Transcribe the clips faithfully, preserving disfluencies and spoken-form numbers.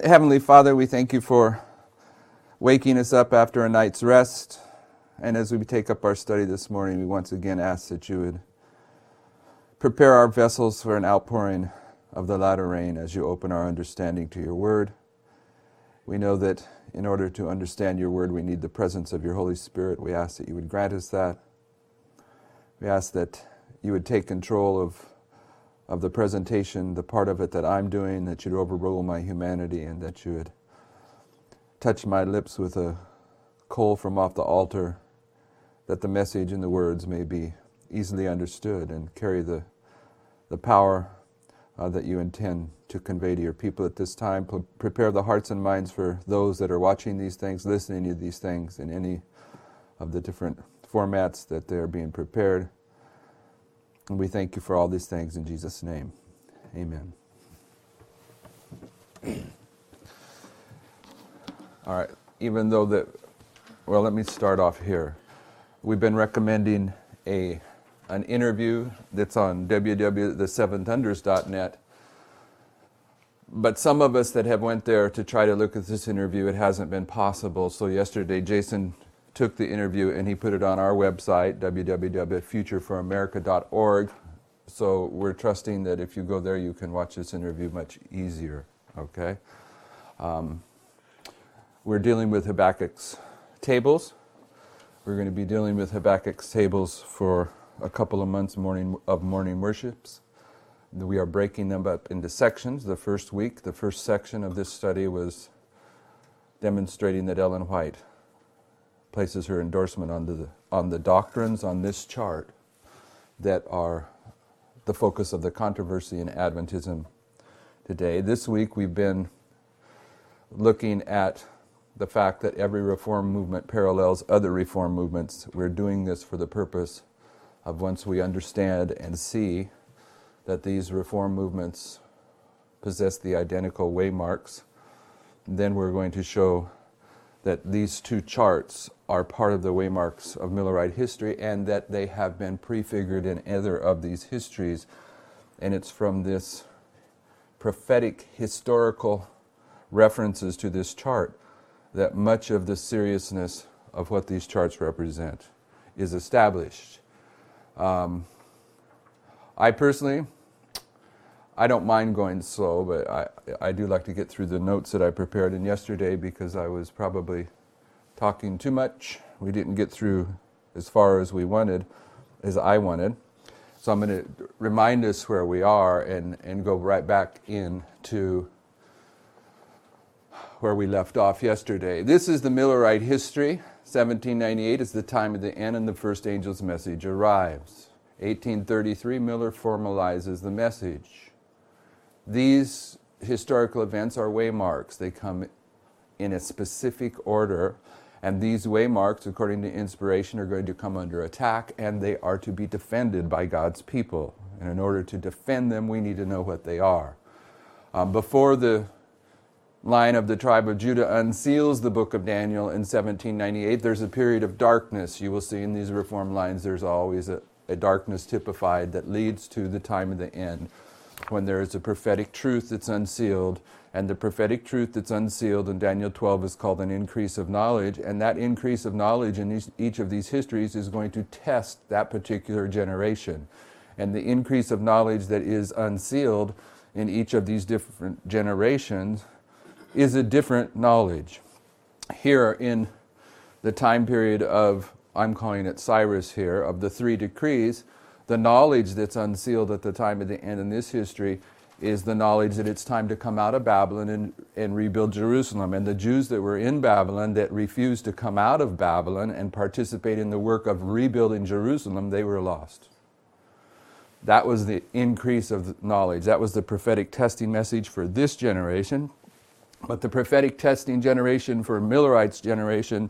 Heavenly Father, we thank you for waking us up after a night's rest. And as we take up our study this morning, we once again ask that you would prepare our vessels for an outpouring of the latter rain as you open our understanding to your word. We know that in order to understand your word, we need the presence of your Holy Spirit. We ask that you would grant us that. We ask that you would take control of of the presentation, the part of it that I'm doing, that you'd overrule my humanity, and that you would touch my lips with a coal from off the altar, that the message and the words may be easily understood and carry the the power uh, that you intend to convey to your people at this time. P- prepare the hearts and minds for those that are watching these things, listening to these things in any of the different formats that they're being prepared. And we thank you for all these things in Jesus' name. Amen. All right. Even though that, well, let me start off here. We've been recommending a an interview that's on w w w dot the seven thunders dot net. But some of us that have went there to try to look at this interview, it hasn't been possible. So yesterday, Jason took the interview and he put it on our website, w w w dot future for america dot org. So we're trusting that if you go there, you can watch this interview much easier, okay? Um, we're dealing with Habakkuk's tables. We're going to be dealing with Habakkuk's tables for a couple of months morning of morning worships. We are breaking them up into sections. The first week, the first section of this study was demonstrating that Ellen White places her endorsement on the on the doctrines on this chart that are the focus of the controversy in Adventism today. This week we've been looking at the fact that every reform movement parallels other reform movements. We're doing this for the purpose of, once we understand and see that these reform movements possess the identical waymarks, then we're going to show that these two charts are part of the waymarks of Millerite history and that they have been prefigured in either of these histories. And it's from this prophetic historical references to this chart that much of the seriousness of what these charts represent is established. Um, I personally, I don't mind going slow, but I, I do like to get through the notes that I prepared. And yesterday, because I was probably talking too much, we didn't get through as far as we wanted, as I wanted. So I'm going to remind us where we are and, and go right back into where we left off yesterday. This is the Millerite history. seventeen ninety-eight is the time of the end and the first angel's message arrives. eighteen thirty-three, Miller formalizes the message. These historical events are waymarks. They come in a specific order, and these waymarks, according to inspiration, are going to come under attack, and they are to be defended by God's people. And in order to defend them, we need to know what they are. Um, before the line of the tribe of Judah unseals the book of Daniel in seventeen ninety-eight, there's a period of darkness. You will see in these reform lines there's always a, a darkness typified that leads to the time of the end, when there is a prophetic truth that's unsealed, and the prophetic truth that's unsealed in Daniel twelve is called an increase of knowledge, and that increase of knowledge in each, each of these histories is going to test that particular generation. And the increase of knowledge that is unsealed in each of these different generations is a different knowledge. Here in the time period of, I'm calling it Cyrus here, of the three decrees, the knowledge that's unsealed at the time of the end in this history is the knowledge that it's time to come out of Babylon and, and rebuild Jerusalem. And the Jews that were in Babylon that refused to come out of Babylon and participate in the work of rebuilding Jerusalem, they were lost. That was the increase of knowledge. That was the prophetic testing message for this generation. But the prophetic testing generation for Millerite's generation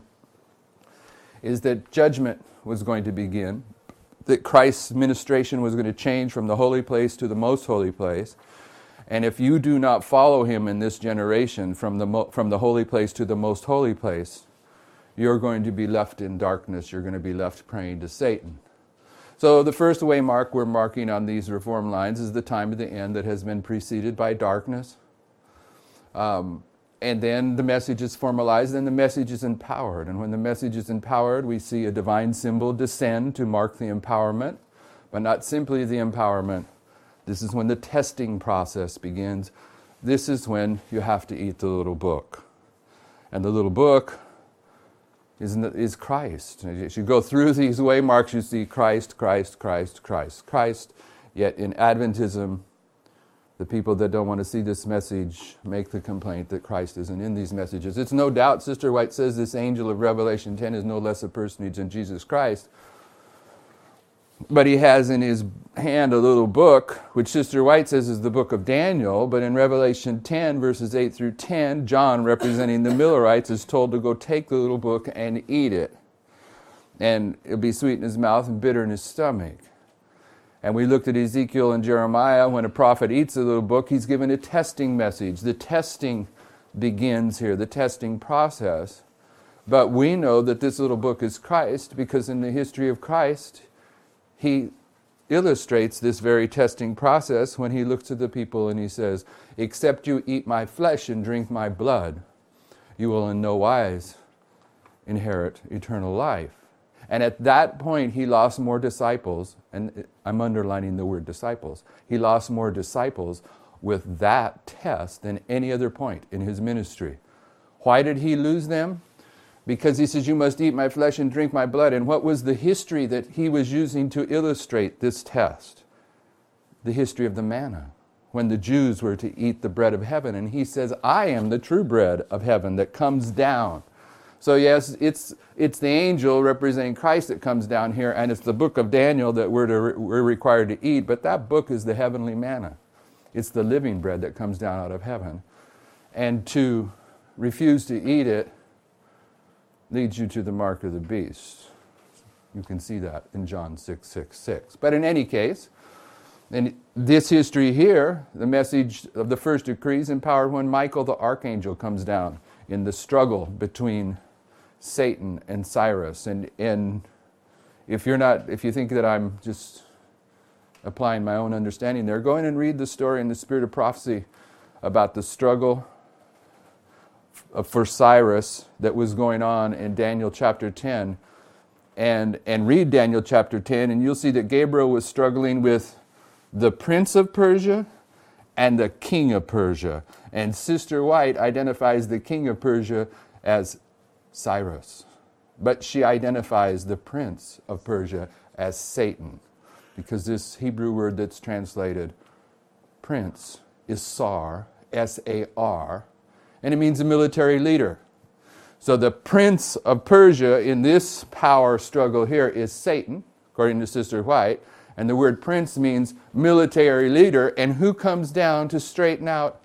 is that judgment was going to begin, that Christ's ministration was going to change from the holy place to the most holy place. And if you do not follow him in this generation from the mo- from the holy place to the most holy place, you're going to be left in darkness. You're going to be left praying to Satan. So the first waymark we're marking on these reform lines is the time of the end that has been preceded by darkness. Um, and then the message is formalized, and the message is empowered. And when the message is empowered, we see a divine symbol descend to mark the empowerment, but not simply the empowerment. This is when the testing process begins. This is when you have to eat the little book. And the little book is, is Christ. As you go through these waymarks, you see Christ, Christ, Christ, Christ, Christ. Yet in Adventism, the people that don't want to see this message make the complaint that Christ isn't in these messages. It's no doubt, Sister White says, this angel of Revelation ten is no less a personage than Jesus Christ. But he has in his hand a little book, which Sister White says is the book of Daniel. But in Revelation ten, verses eight through ten, John, representing the Millerites, is told to go take the little book and eat it. And it'll be sweet in his mouth and bitter in his stomach. And we looked at Ezekiel and Jeremiah. When a prophet eats a little book, he's given a testing message. The testing begins here, the testing process. But we know that this little book is Christ, because in the history of Christ, he illustrates this very testing process when he looks at the people and he says, "Except you eat my flesh and drink my blood, you will in no wise inherit eternal life." And at that point, he lost more disciples, and I'm underlining the word disciples. He lost more disciples with that test than any other point in his ministry. Why did he lose them? Because he says, "You must eat my flesh and drink my blood." And what was the history that he was using to illustrate this test? The history of the manna, when the Jews were to eat the bread of heaven. And he says, "I am the true bread of heaven that comes down." So yes, it's it's the angel representing Christ that comes down here, and it's the book of Daniel that we're, to, we're required to eat, but that book is the heavenly manna. It's the living bread that comes down out of heaven. And to refuse to eat it leads you to the mark of the beast. You can see that in John six six six. But in any case, in this history here, the message of the first decree is empowered when Michael the archangel comes down in the struggle between Satan and Cyrus. And, and if you're not, if you think that I'm just applying my own understanding there, go in and read the story in the Spirit of Prophecy about the struggle for Cyrus that was going on in Daniel chapter ten. And, and read Daniel chapter ten, and you'll see that Gabriel was struggling with the prince of Persia and the king of Persia. And Sister White identifies the king of Persia as Cyrus. But she identifies the prince of Persia as Satan, because this Hebrew word that's translated prince is sar, S A R, and it means a military leader. So the prince of Persia in this power struggle here is Satan, according to Sister White. And the word prince means military leader. And who comes down to straighten out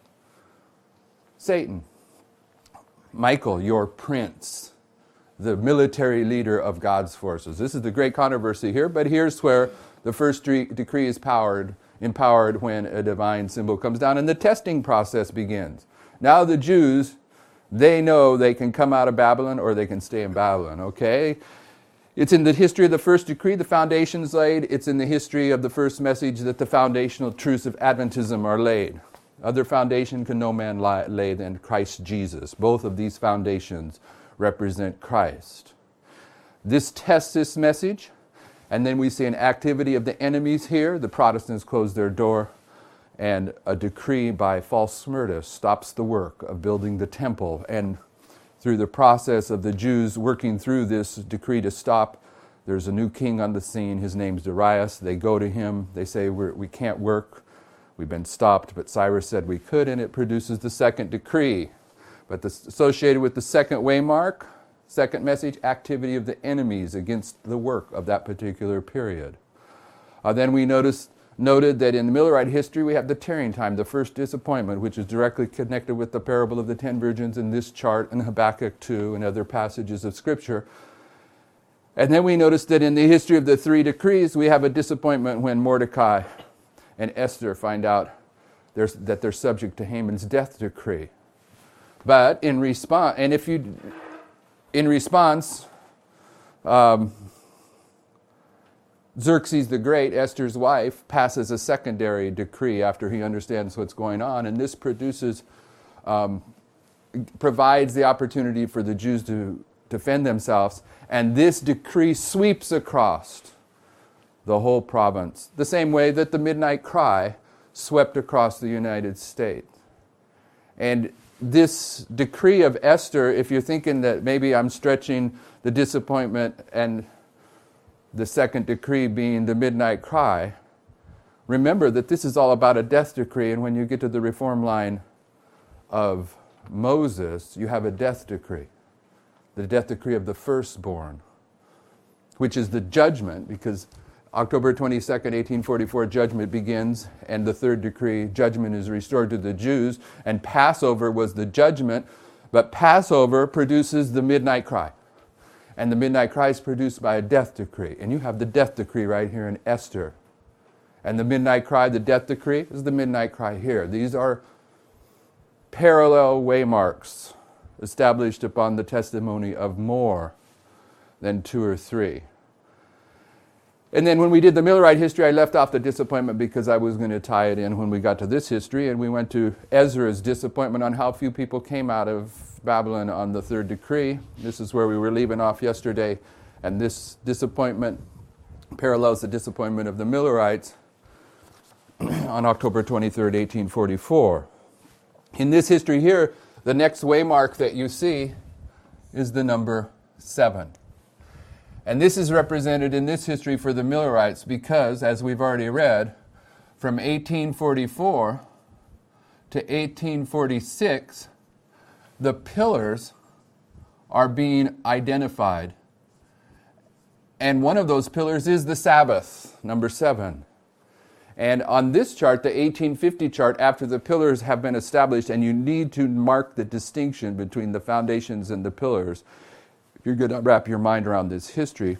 Satan? Michael, your prince, the military leader of God's forces. This is the great controversy here, but here's where the first decree is powered, empowered when a divine symbol comes down and the testing process begins. Now the Jews, they know they can come out of Babylon or they can stay in Babylon, okay? It's in the history of the first decree, the foundation's laid. It's in the history of the first message that the foundational truths of Adventism are laid. Other foundation can no man lay than Christ Jesus. Both of these foundations represent Christ. This tests this message, and then we see an activity of the enemies here. The Protestants close their door, and a decree by false Smyrna stops the work of building the temple. And through the process of the Jews working through this decree to stop, there's a new king on the scene. His name's Darius. They go to him. They say, We're, we can't work. We've been stopped. But Cyrus said we could, and it produces the second decree. But this, associated with the second waymark, second message, activity of the enemies against the work of that particular period. Uh, then we noticed noted that in the Millerite history we have the tearing time, the first disappointment, which is directly connected with the parable of the ten virgins in this chart and Habakkuk two and other passages of Scripture. And then we notice that in the history of the three decrees we have a disappointment when Mordecai and Esther find out that they're subject to Haman's death decree. But in response, and if you, in response, um, Xerxes the Great, Esther's wife, passes a secondary decree after he understands what's going on, and this produces um, provides the opportunity for the Jews to defend themselves, and this decree sweeps across the whole province, the same way that the Midnight Cry swept across the United States. And this decree of Esther, if you're thinking that maybe I'm stretching the disappointment and the second decree being the Midnight Cry, remember that this is all about a death decree, and when you get to the reform line of Moses, you have a death decree, the death decree of the firstborn, which is the judgment, because October twenty-second, eighteen forty-four, judgment begins, and the third decree, judgment is restored to the Jews, and Passover was the judgment, but Passover produces the Midnight Cry. And the Midnight Cry is produced by a death decree, and you have the death decree right here in Esther. And the Midnight Cry, the death decree, is the Midnight Cry here. These are parallel waymarks established upon the testimony of more than two or three. And then when we did the Millerite history, I left off the disappointment because I was going to tie it in when we got to this history, and we went to Ezra's disappointment on how few people came out of Babylon on the third decree. This is where we were leaving off yesterday, and this disappointment parallels the disappointment of the Millerites on October twenty-third, eighteen forty-four. In this history here, the next waymark that you see is the number seven. And this is represented in this history for the Millerites because, as we've already read, from eighteen forty-four to eighteen forty-six, the pillars are being identified. And one of those pillars is the Sabbath, number seven. And on this chart, the eighteen fifty chart, after the pillars have been established, and you need to mark the distinction between the foundations and the pillars, if you're going to wrap your mind around this history.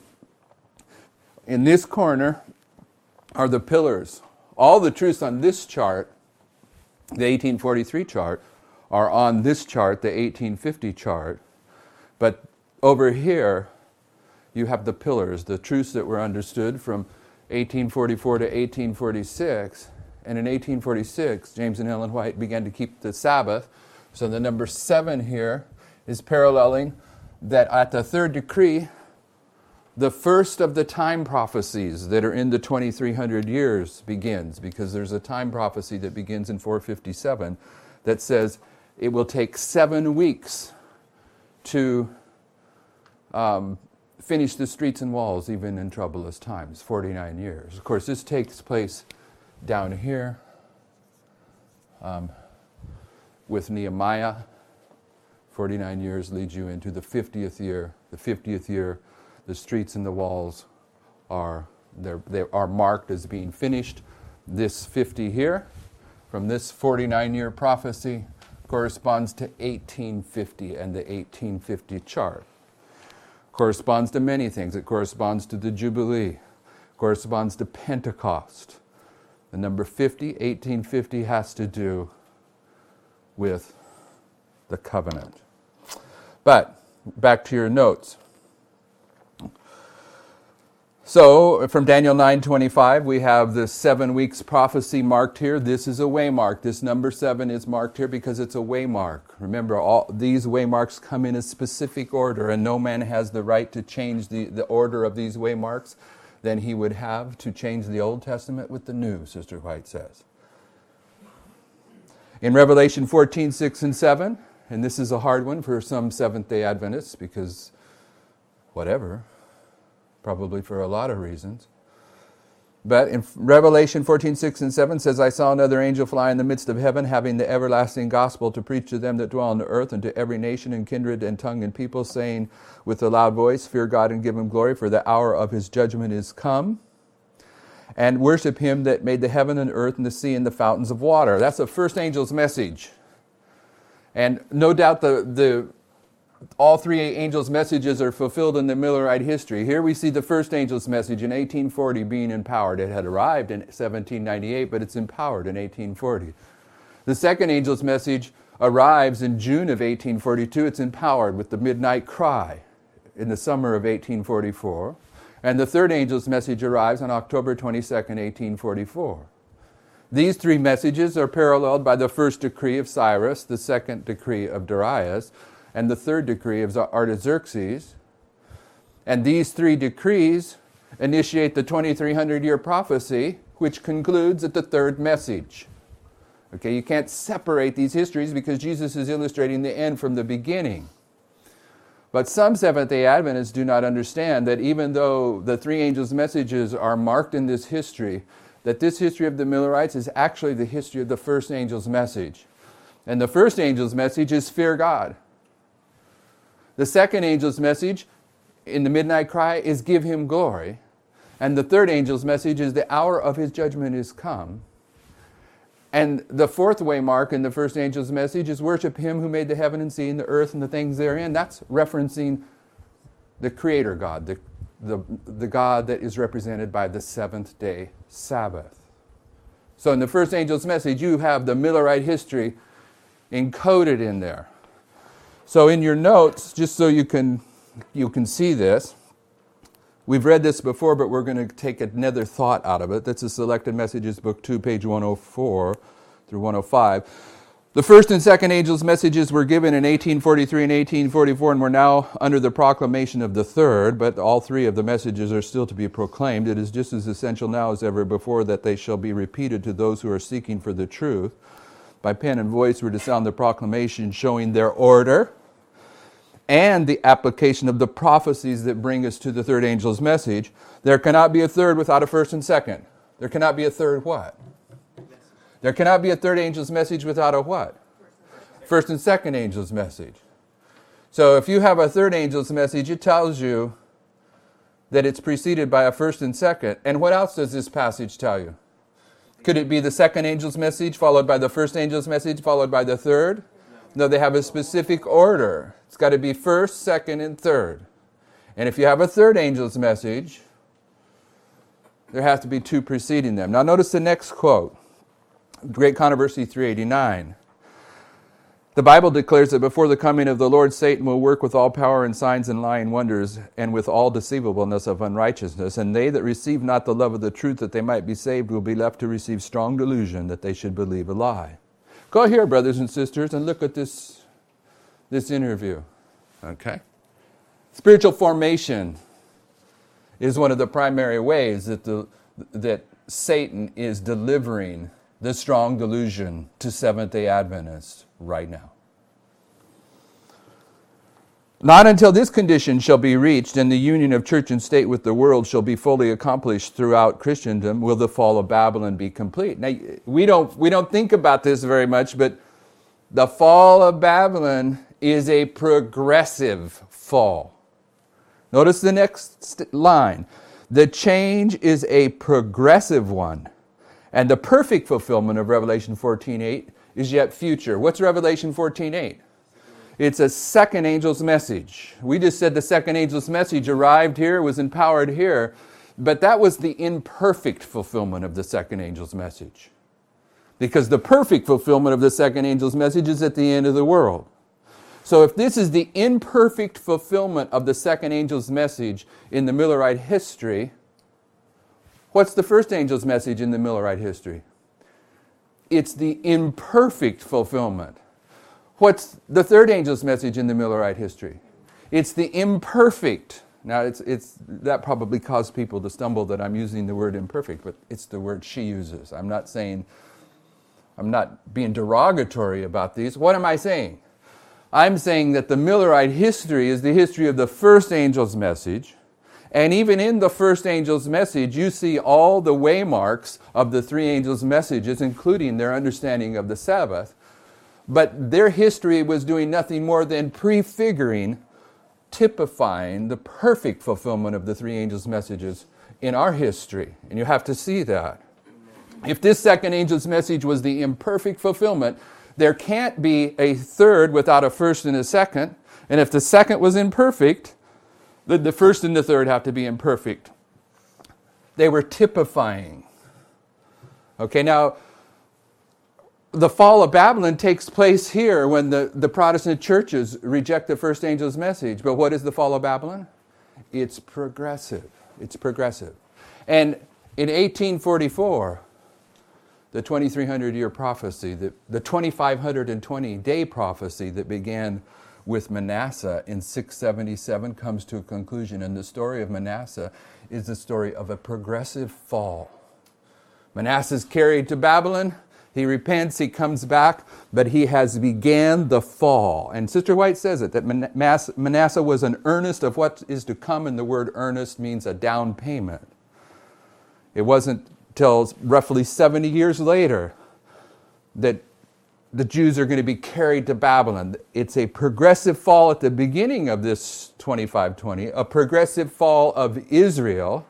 In this corner are the pillars. All the truths on this chart, the eighteen forty-three chart, are on this chart, the eighteen fifty chart. But over here, you have the pillars, the truths that were understood from eighteen forty-four to eighteen forty-six. And in eighteen forty-six, James and Ellen White began to keep the Sabbath. So the number seven here is paralleling that at the third decree, the first of the time prophecies that are in the twenty-three hundred years begins, because there's a time prophecy that begins in four fifty-seven that says it will take seven weeks to um, finish the streets and walls, even in troublous times, forty-nine years. Of course, this takes place down here um, with Nehemiah. forty-nine years leads you into the fiftieth year. The fiftieth year, the streets and the walls are they are marked as being finished. This fifty here, from this forty-nine year prophecy, corresponds to eighteen fifty and the eighteen fifty chart. Corresponds to many things. It corresponds to the Jubilee. Corresponds to Pentecost. The number fifty, eighteen fifty, has to do with the covenant. But back to your notes. So from Daniel nine twenty-five, we have the seven weeks prophecy marked here. This is a waymark. This number seven is marked here because it's a waymark. Remember, all these waymarks come in a specific order, and no man has the right to change the, the order of these waymarks than he would have to change the Old Testament with the New, Sister White says. In Revelation fourteen, six and seven, and this is a hard one for some Seventh-day Adventists because whatever, probably for a lot of reasons. But in Revelation fourteen, six and seven says, I saw another angel fly in the midst of heaven, having the everlasting gospel to preach to them that dwell on the earth, and to every nation and kindred and tongue and people, saying with a loud voice, fear God and give him glory, for the hour of his judgment is come. And worship him that made the heaven and earth and the sea and the fountains of water. That's the first angel's message. And no doubt the, the all three angels' messages are fulfilled in the Millerite history. Here we see the first angel's message in eighteen forty being empowered. It had arrived in seventeen ninety-eight, but it's empowered in eighteen forty. The second angel's message arrives in June of eighteen forty-two. It's empowered with the Midnight Cry in the summer of eighteen forty-four. And the third angel's message arrives on October twenty-second, eighteen forty-four. These three messages are paralleled by the first decree of Cyrus, the second decree of Darius, and the third decree of Artaxerxes. And these three decrees initiate the twenty-three hundred year prophecy, which concludes at the third message. Okay, you can't separate these histories because Jesus is illustrating the end from the beginning. But some Seventh-day Adventists do not understand that even though the three angels' messages are marked in this history, that this history of the Millerites is actually the history of the first angel's message. And the first angel's message is fear God. The second angel's message in the midnight cry is give him glory. And the third angel's message is the hour of his judgment is come. And the fourth waymark in the first angel's message is worship him who made the heaven and sea and the earth and the things therein. That's referencing the Creator God, the, the, the God that is represented by the seventh day Sabbath. So in the first angel's message, you have the Millerite history encoded in there. So in your notes, just so you can, you can see this, we've read this before, but we're going to take another thought out of it. That's a Selected Messages, Book two, page one oh four through one oh five. The first and second angels' messages were given in eighteen forty-three and eighteen forty-four, and we're now under the proclamation of the third, but all three of the messages are still to be proclaimed. It is just as essential now as ever before that they shall be repeated to those who are seeking for the truth. By pen and voice, we're to sound the proclamation showing their order and the application of the prophecies that bring us to the third angel's message. There cannot be a third without a first and second. There cannot be a third what? There cannot be a third angel's message without a what? First and second angel's message. So if you have a third angel's message, it tells you that it's preceded by a first and second. And what else does this passage tell you? Could it be the second angel's message followed by the first angel's message followed by the third? No, they have a specific order. It's got to be first, second, and third. And if you have a third angel's message, there has to be two preceding them. Now notice the next quote. Great Controversy three eighty-nine. The Bible declares that before the coming of the Lord, Satan will work with all power and signs and lying wonders, and with all deceivableness of unrighteousness. And they that receive not the love of the truth that they might be saved will be left to receive strong delusion that they should believe a lie. Go here, brothers and sisters, and look at this, this interview. Okay? Spiritual formation is one of the primary ways that, the, that Satan is delivering the strong delusion to Seventh-day Adventists right now. Not until this condition shall be reached and the union of church and state with the world shall be fully accomplished throughout Christendom will the fall of Babylon be complete. Now, we don't, we don't think about this very much, but the fall of Babylon is a progressive fall. Notice the next line. The change is a progressive one, and the perfect fulfillment of Revelation fourteen eight is yet future. What's Revelation fourteen eight? It's a second angel's message. We just said the second angel's message arrived here, was empowered here, but that was the imperfect fulfillment of the second angel's message. Because the perfect fulfillment of the second angel's message is at the end of the world. So if this is the imperfect fulfillment of the second angel's message in the Millerite history, what's the first angel's message in the Millerite history? It's the imperfect fulfillment. What's the third angel's message in the Millerite history? It's the imperfect. Now, it's it's that probably caused people to stumble that I'm using the word imperfect, but it's the word she uses. I'm not saying, I'm not being derogatory about these. What am I saying? I'm saying that the Millerite history is the history of the first angel's message, and even in the first angel's message, you see all the waymarks of the three angels' messages, including their understanding of the Sabbath. But their history was doing nothing more than prefiguring, typifying the perfect fulfillment of the three angels' messages in our history. And you have to see that. If this second angel's message was the imperfect fulfillment, there can't be a third without a first and a second. And if the second was imperfect, then the first and the third have to be imperfect. They were typifying. Okay, now, the fall of Babylon takes place here when the, the Protestant churches reject the first angel's message. But what is the fall of Babylon? It's progressive. It's progressive. And in eighteen forty-four, the twenty-three hundred year prophecy, the, the twenty-five twenty day prophecy that began with Manasseh in six seventy-seven comes to a conclusion. And the story of Manasseh is the story of a progressive fall. Manasseh is carried to Babylon. He repents, he comes back, but he has began the fall. And Sister White says it, that Manasseh was an earnest of what is to come, and the word earnest means a down payment. It wasn't till roughly seventy years later that the Jews are going to be carried to Babylon. It's a progressive fall at the beginning of this twenty-five twenty, a progressive fall of Israel,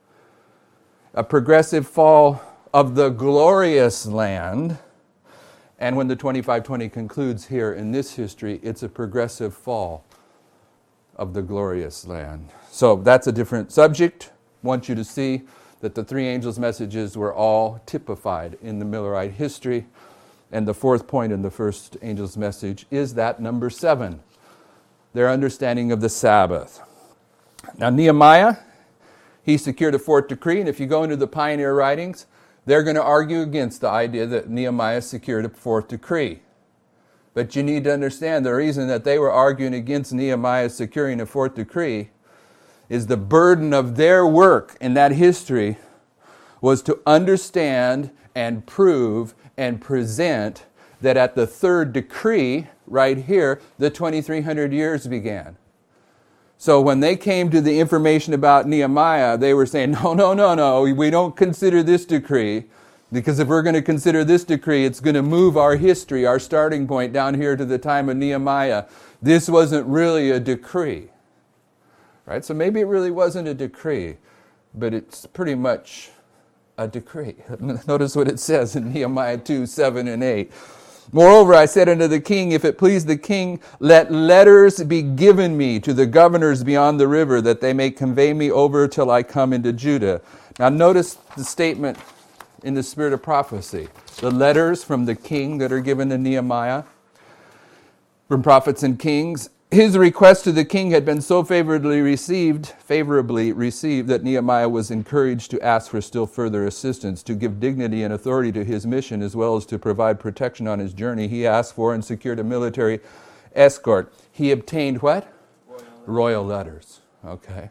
a progressive fall of the glorious land. And when the twenty-five twenty concludes here in this history, it's a progressive fall of the glorious land. So that's a different subject. I want you to see that the three angels' messages were all typified in the Millerite history. And the fourth point in the first angel's message is that number seven, their understanding of the Sabbath. Now Nehemiah, he secured a fourth decree, and if you go into the pioneer writings, they're going to argue against the idea that Nehemiah secured a fourth decree. But you need to understand the reason that they were arguing against Nehemiah securing a fourth decree is the burden of their work in that history was to understand and prove and present that at the third decree, right here, the twenty-three hundred years began. So when they came to the information about Nehemiah, they were saying, no, no, no, no, we don't consider this decree, because if we're going to consider this decree, it's going to move our history, our starting point down here to the time of Nehemiah. This wasn't really a decree. Right? So maybe it really wasn't a decree, but it's pretty much a decree. Notice what it says in Nehemiah two, seven and eight. Moreover, I said unto the king, if it please the king, let letters be given me to the governors beyond the river, that they may convey me over till I come into Judah. Now notice the statement in the spirit of prophecy. The letters from the king that are given to Nehemiah, from prophets and kings. His request to the king had been so favorably received, favorably received that Nehemiah was encouraged to ask for still further assistance, to give dignity and authority to his mission, as well as to provide protection on his journey. He asked for and secured a military escort. He obtained what? Royal, Royal letters. Okay.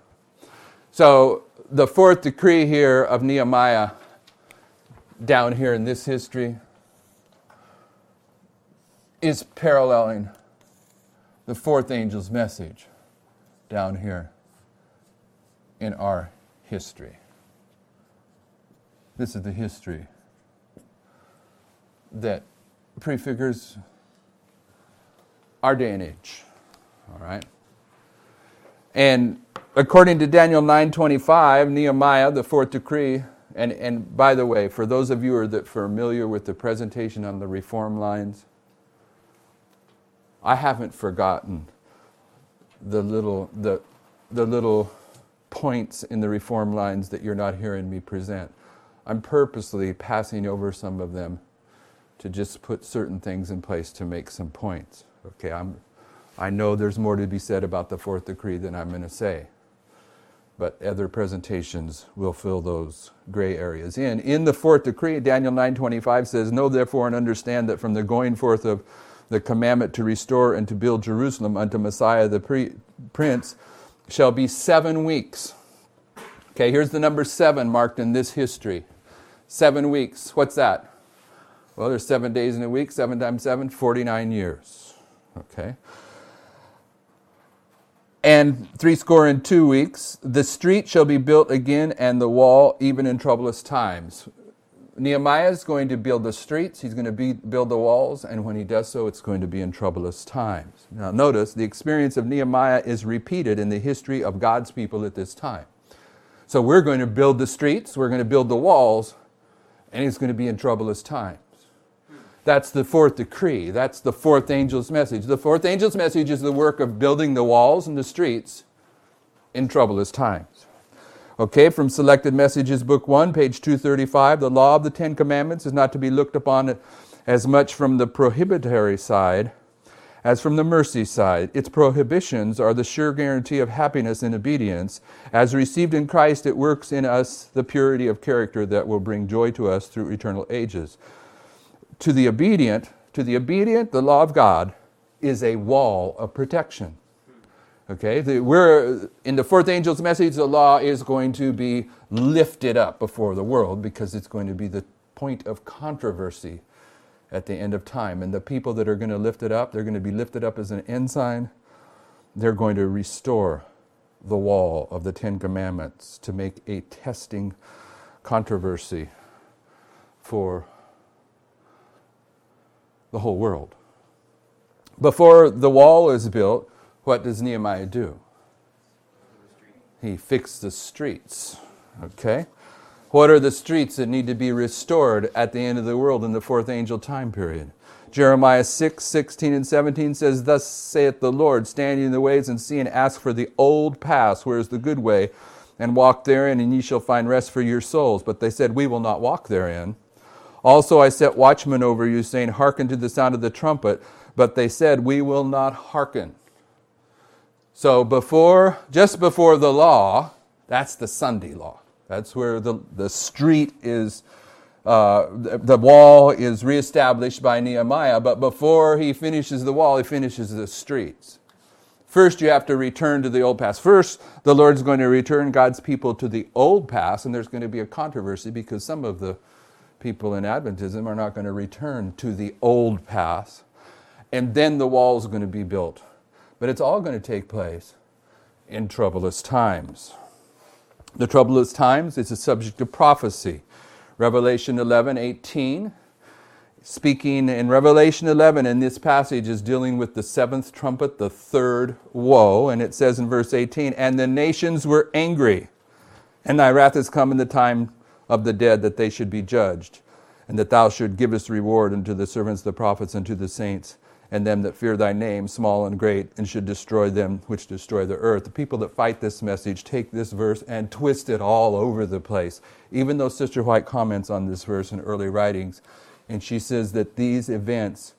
So the fourth decree here of Nehemiah, down here in this history, is paralleling the fourth angel's message down here in our history. This is the history that prefigures our day and age. All right? And according to Daniel nine twenty-five, Nehemiah, the fourth decree, and, and by the way, for those of you who are that familiar with the presentation on the reform lines, I haven't forgotten the little the the little points in the reform lines that you're not hearing me present. I'm purposely passing over some of them to just put certain things in place to make some points. Okay, I'm I know there's more to be said about the fourth decree than I'm going to say, but other presentations will fill those gray areas in. In the fourth decree, Daniel nine twenty-five says, "Know therefore and understand that from the going forth of the commandment to restore and to build Jerusalem unto Messiah the pre- Prince shall be seven weeks." Okay, here's the number seven marked in this history. Seven weeks. What's that? Well, there's seven days in a week. Seven times seven, forty-nine years. Okay. And three score and two weeks. The street shall be built again, and the wall even in troublous times. Nehemiah is going to build the streets, he's going to be, build the walls, and when he does so, it's going to be in troublous times. Now notice, the experience of Nehemiah is repeated in the history of God's people at this time. So we're going to build the streets, we're going to build the walls, and it's going to be in troublous times. That's the fourth decree. That's the fourth angel's message. The fourth angel's message is the work of building the walls and the streets in troublous times. Okay, from Selected Messages, Book one, page two thirty-five, the law of the Ten Commandments is not to be looked upon as much from the prohibitory side as from the mercy side. Its prohibitions are the sure guarantee of happiness in obedience. As received in Christ, it works in us the purity of character that will bring joy to us through eternal ages. To the obedient, to the obedient, the law of God is a wall of protection. Okay, the, we're in the fourth angel's message. The law is going to be lifted up before the world because it's going to be the point of controversy at the end of time. And the people that are going to lift it up, they're going to be lifted up as an ensign. They're going to restore the wall of the Ten Commandments to make a testing controversy for the whole world. Before the wall is built, what does Nehemiah do? He fixed the streets. Okay? What are the streets that need to be restored at the end of the world in the fourth angel time period? Jeremiah six, sixteen and seventeen says, Thus saith the Lord, stand ye in the ways and see and ask for the old paths, where is the good way, and walk therein, and ye shall find rest for your souls. But they said, We will not walk therein. Also I set watchmen over you, saying, Hearken to the sound of the trumpet. But they said, We will not hearken. So before, just before the law, that's the Sunday law. That's where the, the street is, uh, the, the wall is reestablished by Nehemiah. But before he finishes the wall, he finishes the streets. First, you have to return to the old paths. First, the Lord's going to return God's people to the old paths, and there's going to be a controversy because some of the people in Adventism are not going to return to the old paths. And then the wall is going to be built. But it's all going to take place in troublous times. The troublous times is a subject of prophecy. Revelation eleven, eighteen, speaking in Revelation eleven, in this passage is dealing with the seventh trumpet, the third woe. And it says in verse eighteen, And the nations were angry, and thy wrath is come in the time of the dead, that they should be judged, and that thou should give us reward unto the servants, the prophets, and to the saints, and them that fear thy name, small and great, and should destroy them which destroy the earth. The people that fight this message take this verse and twist it all over the place. Even though Sister White comments on this verse in early writings, and she says that these events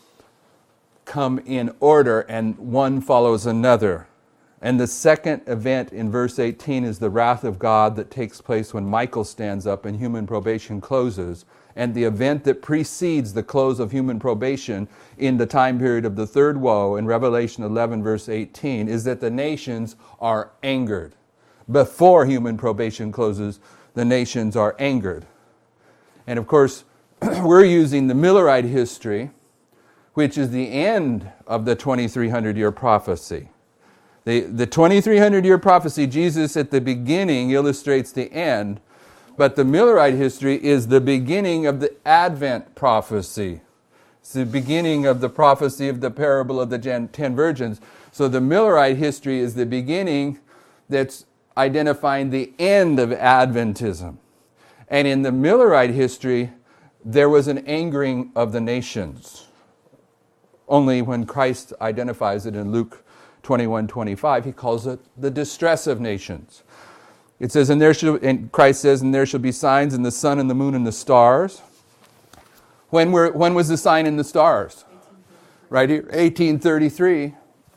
come in order and one follows another. And the second event in verse eighteen is the wrath of God that takes place when Michael stands up and human probation closes. And the event that precedes the close of human probation in the time period of the third woe in Revelation eleven verse eighteen is that the nations are angered. Before human probation closes, the nations are angered. And of course, we're using the Millerite history, which is the end of the twenty-three hundred year prophecy. The, the twenty-three hundred year prophecy, Jesus at the beginning illustrates the end. But the Millerite history is the beginning of the Advent prophecy. It's the beginning of the prophecy of the parable of the ten virgins. So the Millerite history is the beginning that's identifying the end of Adventism. And in the Millerite history, there was an angering of the nations. Only when Christ identifies it in Luke twenty-one twenty-five, he calls it the distress of nations. It says, and there shall, and Christ says, and there shall be signs in the sun and the moon and the stars. When were, when was the sign in the stars? Right here, eighteen thirty-three.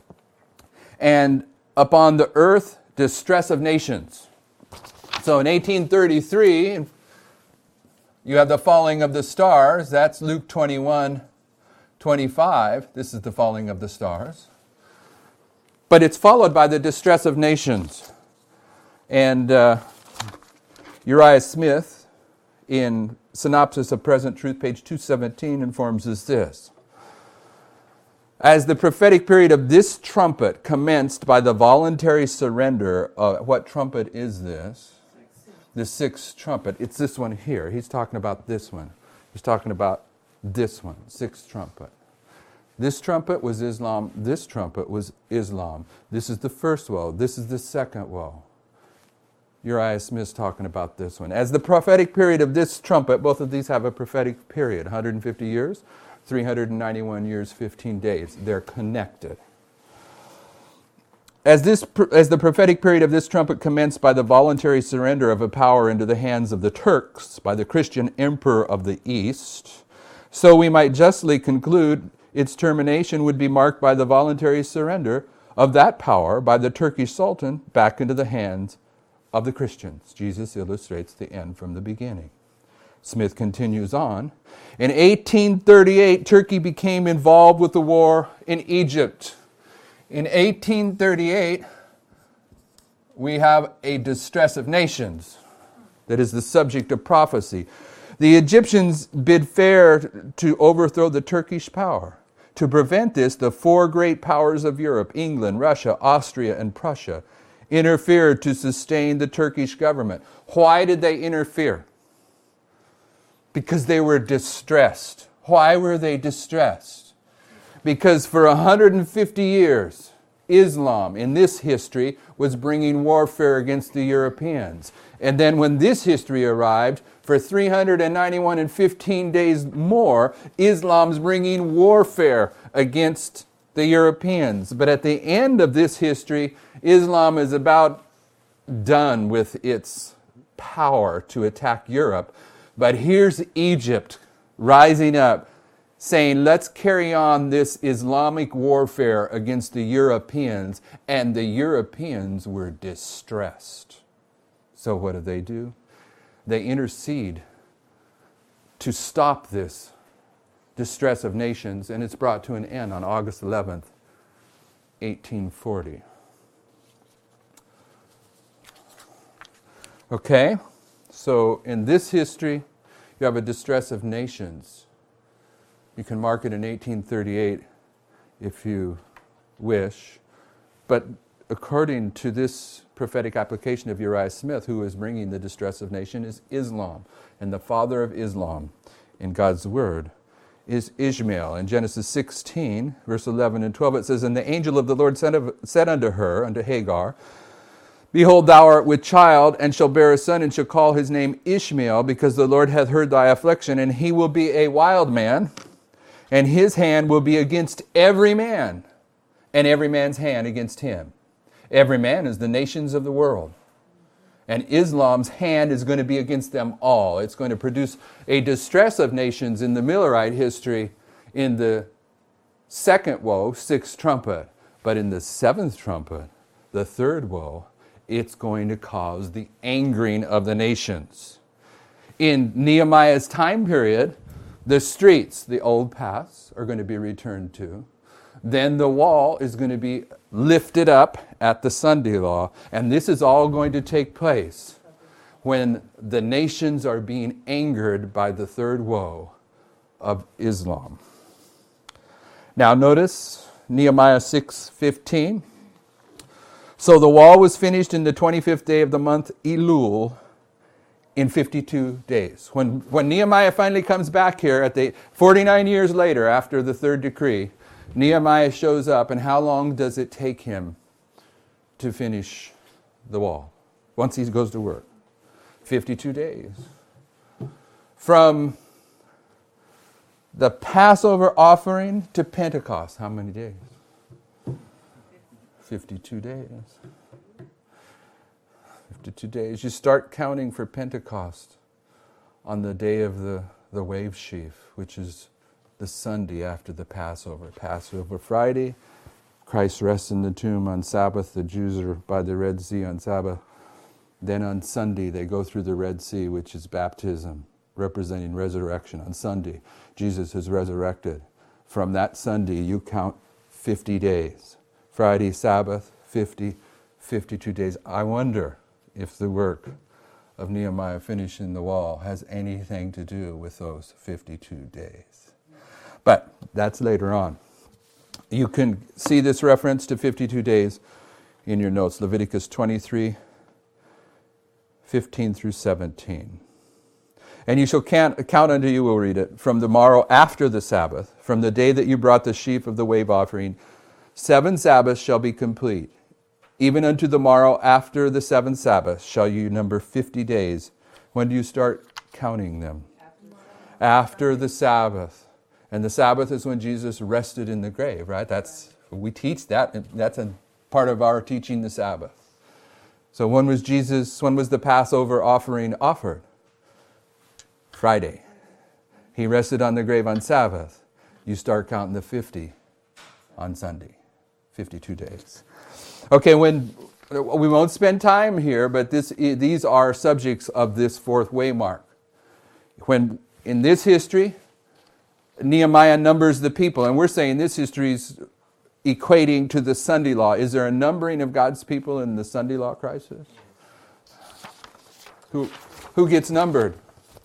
And upon the earth, distress of nations. So in eighteen thirty-three, you have the falling of the stars. That's Luke twenty-one twenty-five. This is the falling of the stars. But it's followed by the distress of nations. And uh, Uriah Smith, in Synopsis of Present Truth, page two seventeen, informs us this. As the prophetic period of this trumpet commenced by the voluntary surrender, uh, what trumpet is this? The sixth trumpet. It's this one here. He's talking about this one. He's talking about this one, sixth trumpet. This trumpet was Islam. This trumpet was Islam. This is the first woe. This is the second woe. Uriah Smith's talking about this one. As the prophetic period of this trumpet, both of these have a prophetic period, one hundred fifty years, three hundred ninety-one years, fifteen days. They're connected. As this, as the prophetic period of this trumpet commenced by the voluntary surrender of a power into the hands of the Turks by the Christian emperor of the East, so we might justly conclude its termination would be marked by the voluntary surrender of that power by the Turkish Sultan back into the hands of the Christians. Jesus illustrates the end from the beginning. Smith continues on. In eighteen thirty-eight, Turkey became involved with the war in Egypt. In eighteen thirty-eight, we have a distress of nations that is the subject of prophecy. The Egyptians bid fair to overthrow the Turkish power. To prevent this, the four great powers of Europe, England, Russia, Austria, and Prussia, interfered to sustain the Turkish government. Why did they interfere? Because they were distressed. Why were they distressed? Because for one hundred fifty years, Islam in this history was bringing warfare against the Europeans. And then when this history arrived, for three hundred ninety-one and fifteen days more, Islam's bringing warfare against the Europeans. But at the end of this history, Islam is about done with its power to attack Europe. But here's Egypt rising up, saying, let's carry on this Islamic warfare against the Europeans. And the Europeans were distressed. So what do they do? They intercede to stop this distress of nations, and it's brought to an end on August eleventh, eighteen forty. Okay, so in this history, you have a distress of nations. You can mark it in eighteen thirty-eight if you wish, but according to this prophetic application of Uriah Smith, who is bringing the distress of nation, is Islam. And the father of Islam in God's word is Ishmael. In Genesis sixteen, verse eleven and twelve, it says, And the angel of the Lord said unto her, unto Hagar, Behold, thou art with child, and shall bear a son, and shall call his name Ishmael, because the Lord hath heard thy affliction, and he will be a wild man, and his hand will be against every man, and every man's hand against him. Every man is the nations of the world. And Islam's hand is going to be against them all. It's going to produce a distress of nations in the Millerite history in the second woe, sixth trumpet. But in the seventh trumpet, the third woe, it's going to cause the angering of the nations. In Nehemiah's time period, the streets, the old paths, are going to be returned to. Then the wall is going to be lifted up at the Sunday law. And this is all going to take place when the nations are being angered by the third woe of Islam. Now notice Nehemiah six fifteen. So the wall was finished in the twenty-fifth day of the month Elul in fifty-two days. When, when Nehemiah finally comes back here at the forty-nine years later after the third decree, Nehemiah shows up, and how long does it take him to finish the wall once he goes to work? fifty-two days. From the Passover offering to Pentecost, how many days? fifty-two days. fifty-two days. You start counting for Pentecost on the day of the, the wave sheaf, which is the Sunday after the Passover. Passover Friday, Christ rests in the tomb. On Sabbath, the Jews are by the Red Sea on Sabbath. Then on Sunday, they go through the Red Sea, which is baptism, representing resurrection. On Sunday, Jesus is resurrected. From that Sunday, you count fifty days. Friday, Sabbath, fifty, fifty-two days. I wonder if the work of Nehemiah finishing the wall has anything to do with those fifty-two days. But that's later on. You can see this reference to fifty-two days in your notes, Leviticus twenty-three, fifteen through seventeen. And you shall count, count unto you, we'll read it, from the morrow after the Sabbath, from the day that you brought the sheaf of the wave offering, seven Sabbaths shall be complete. Even unto the morrow after the seventh Sabbath shall you number fifty days. When do you start counting them? After the Sabbath. And the Sabbath is when Jesus rested in the grave, right? That's we teach that. That's a part of our teaching the Sabbath. So when was Jesus, when was the Passover offering offered? Friday. He rested on the grave on Sabbath. you start counting the fifty on Sunday. fifty-two days. Okay, when we won't spend time here, but this these are subjects of this fourth waymark. When in this history, Nehemiah numbers the people, and we're saying this history is equating to the Sunday law. Is there a numbering of God's people in the Sunday law crisis? Who, who gets numbered?